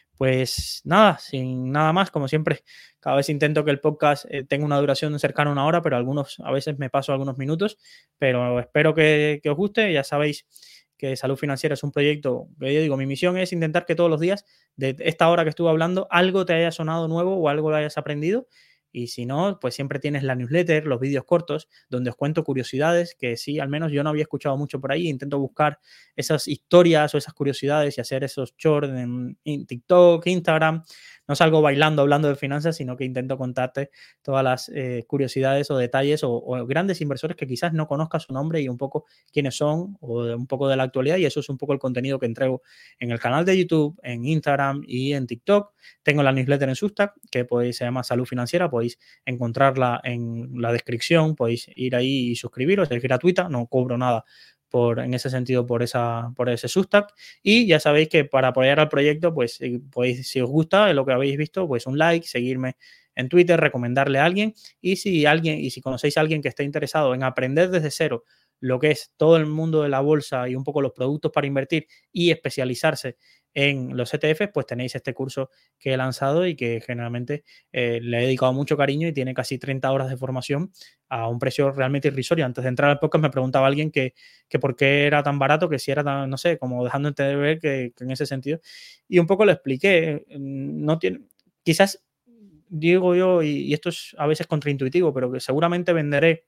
Pues nada, sin nada más, como siempre, cada vez intento que el podcast tenga una duración cercana a 1 hora, pero a veces me paso algunos minutos, pero espero que os guste. Ya sabéis que Salud Financiera es un proyecto que yo digo, mi misión es intentar que todos los días, de esta hora que estuve hablando, algo te haya sonado nuevo o algo lo hayas aprendido. Y si no, pues siempre tienes la newsletter, los vídeos cortos, donde os cuento curiosidades que sí, al menos yo no había escuchado mucho por ahí. Intento buscar esas historias o esas curiosidades y hacer esos shorts en TikTok, Instagram. No salgo bailando, hablando de finanzas, sino que intento contarte todas las curiosidades o detalles o grandes inversores que quizás no conozcas su nombre y un poco quiénes son, o un poco de la actualidad. Y eso es un poco el contenido que entrego en el canal de YouTube, en Instagram y en TikTok. Tengo la newsletter en Substack, que se llama Salud Financiera. Podéis encontrarla en la descripción, podéis ir ahí y suscribiros, es gratuita, no cobro nada en ese sentido por ese Substack. Y ya sabéis que para apoyar al proyecto, pues podéis, si os gusta lo que habéis visto, pues un like, seguirme en Twitter, recomendarle a alguien, y si conocéis a alguien que esté interesado en aprender desde cero lo que es todo el mundo de la bolsa y un poco los productos para invertir y especializarse en los ETFs, pues tenéis este curso que he lanzado y que generalmente le he dedicado mucho cariño, y tiene casi 30 horas de formación a un precio realmente irrisorio. Antes de entrar al podcast me preguntaba alguien que por qué era tan barato, que si era tan, no sé, como dejando entender que en ese sentido. Y un poco lo expliqué. No tiene, quizás digo yo, y esto es a veces contraintuitivo, pero que seguramente venderé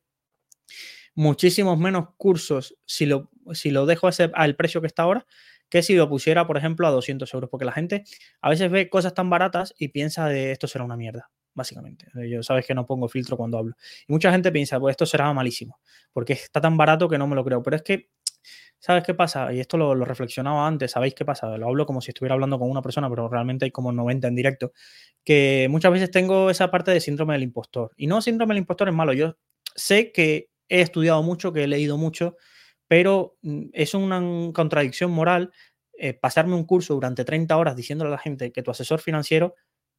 muchísimos menos cursos si lo dejo al precio que está ahora, que si lo pusiera, por ejemplo, a 200 euros, porque la gente a veces ve cosas tan baratas y piensa de esto será una mierda, básicamente. Yo sabes que no pongo filtro cuando hablo. Y mucha gente piensa, pues esto será malísimo, porque está tan barato que no me lo creo. Pero es que, ¿sabes qué pasa? Y esto lo reflexionaba antes, ¿sabéis qué pasa? Lo hablo como si estuviera hablando con una persona, pero realmente hay como 90 en directo, que muchas veces tengo esa parte de síndrome del impostor. Y no, síndrome del impostor es malo. Yo sé que he estudiado mucho, que he leído mucho, pero es una contradicción moral pasarme un curso durante 30 horas diciéndole a la gente que tu asesor financiero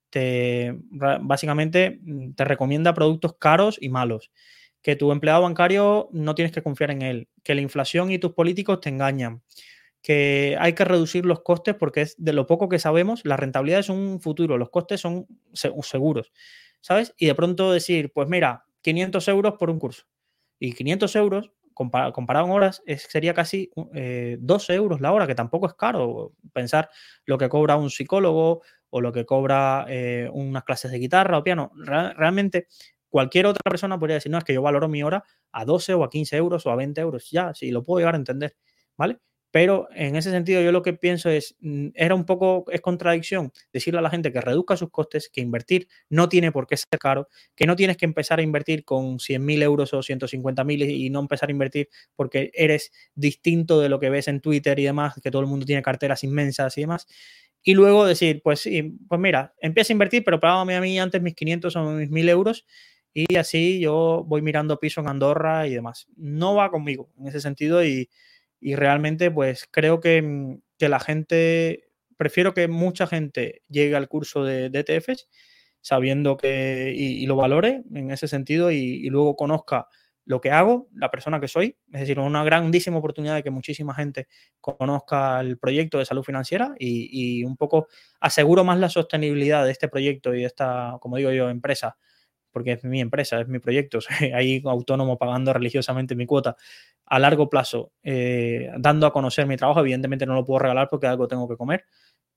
básicamente te recomienda productos caros y malos, que tu empleado bancario no tienes que confiar en él, que la inflación y tus políticos te engañan, que hay que reducir los costes porque es de lo poco que sabemos, la rentabilidad es un futuro, los costes son seguros, ¿sabes? Y de pronto decir, pues mira, 500 euros por un curso. Y 500 euros, comparado en horas, sería casi 12 euros la hora, que tampoco es caro. Pensar lo que cobra un psicólogo o lo que cobra unas clases de guitarra o piano. Realmente cualquier otra persona podría decir, no, es que yo valoro mi hora a 12 o a 15 euros o a 20 euros. Ya, sí, lo puedo llegar a entender, ¿vale? Pero en ese sentido yo lo que pienso es, es contradicción decirle a la gente que reduzca sus costes, que invertir no tiene por qué ser caro, que no tienes que empezar a invertir con 100.000 euros o 150.000 y no empezar a invertir porque eres distinto de lo que ves en Twitter y demás, que todo el mundo tiene carteras inmensas y demás. Y luego decir, pues sí, pues mira, empieza a invertir, pero págame a mí antes mis 500 o mis 1.000 euros y así yo voy mirando piso en Andorra y demás. No va conmigo en ese sentido y realmente pues creo que la gente, prefiero que mucha gente llegue al curso de ETFs sabiendo que y lo valore en ese sentido y luego conozca lo que hago, la persona que soy, es decir, una grandísima oportunidad de que muchísima gente conozca el proyecto de salud financiera y un poco aseguro más la sostenibilidad de este proyecto y de esta, como digo yo, empresa, porque es mi empresa, es mi proyecto, soy ahí autónomo pagando religiosamente mi cuota a largo plazo, dando a conocer mi trabajo. Evidentemente no lo puedo regalar porque algo tengo que comer,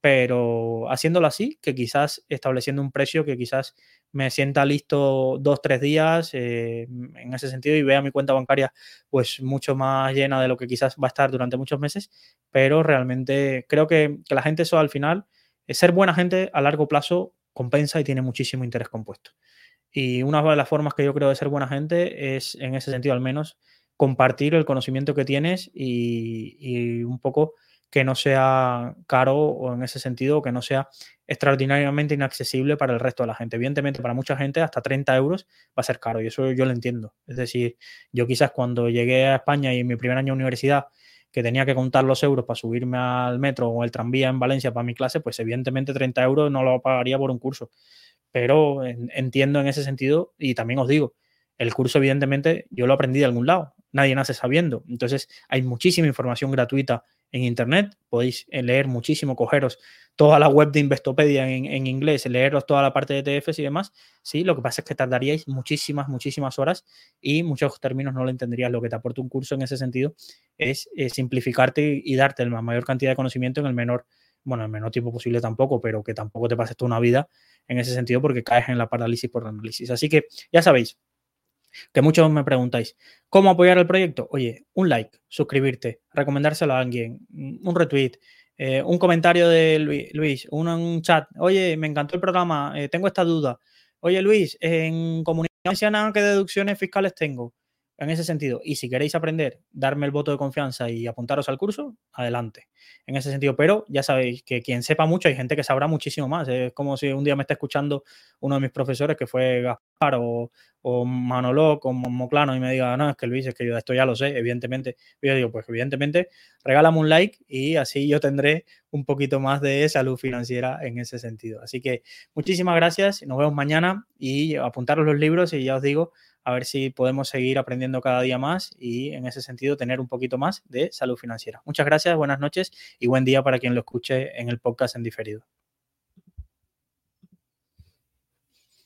pero haciéndolo así, que quizás estableciendo un precio que quizás me sienta listo 2, 3 días en ese sentido y vea mi cuenta bancaria pues mucho más llena de lo que quizás va a estar durante muchos meses, pero realmente creo que la gente eso al final, ser buena gente a largo plazo compensa y tiene muchísimo interés compuesto. Y una de las formas que yo creo de ser buena gente es, en ese sentido al menos, compartir el conocimiento que tienes y un poco que no sea caro o en ese sentido que no sea extraordinariamente inaccesible para el resto de la gente. Evidentemente, para mucha gente hasta 30 euros va a ser caro y eso yo lo entiendo. Es decir, yo quizás cuando llegué a España y en mi primer año de universidad que tenía que contar los euros para subirme al metro o el tranvía en Valencia para mi clase, pues evidentemente 30 euros no lo pagaría por un curso, pero entiendo en ese sentido y también os digo, el curso evidentemente yo lo aprendí de algún lado, nadie nace sabiendo, entonces hay muchísima información gratuita en internet, podéis leer muchísimo, cogeros toda la web de Investopedia en inglés, leeros toda la parte de ETFs y demás, sí, lo que pasa es que tardaríais muchísimas horas y muchos términos no lo entenderías. Lo que te aporta un curso en ese sentido es simplificarte y darte la mayor cantidad de conocimiento en el menor, bueno, el menor tiempo posible tampoco, pero que tampoco te pases toda una vida en ese sentido porque caes en la parálisis por análisis. Así que ya sabéis que muchos me preguntáis, ¿cómo apoyar el proyecto? Oye, un like, suscribirte, recomendárselo a alguien, un retweet, un comentario de Luis, un chat. Oye, me encantó el programa, tengo esta duda. Oye, Luis, en Comunidad Valenciana, ¿qué deducciones fiscales tengo? En ese sentido. Y si queréis aprender, darme el voto de confianza y apuntaros al curso, adelante. En ese sentido, pero ya sabéis que quien sepa mucho, hay gente que sabrá muchísimo más. Es como si un día me está escuchando uno de mis profesores que fue Gaspar o Manolo o Moclano y me diga, no, es que Luis, es que yo esto ya lo sé, evidentemente. Yo digo, pues evidentemente, regálame un like y así yo tendré un poquito más de salud financiera en ese sentido. Así que muchísimas gracias, nos vemos mañana y apuntaros los libros y ya os digo, a ver si podemos seguir aprendiendo cada día más y en ese sentido tener un poquito más de salud financiera. Muchas gracias, buenas noches y buen día para quien lo escuche en el podcast en diferido.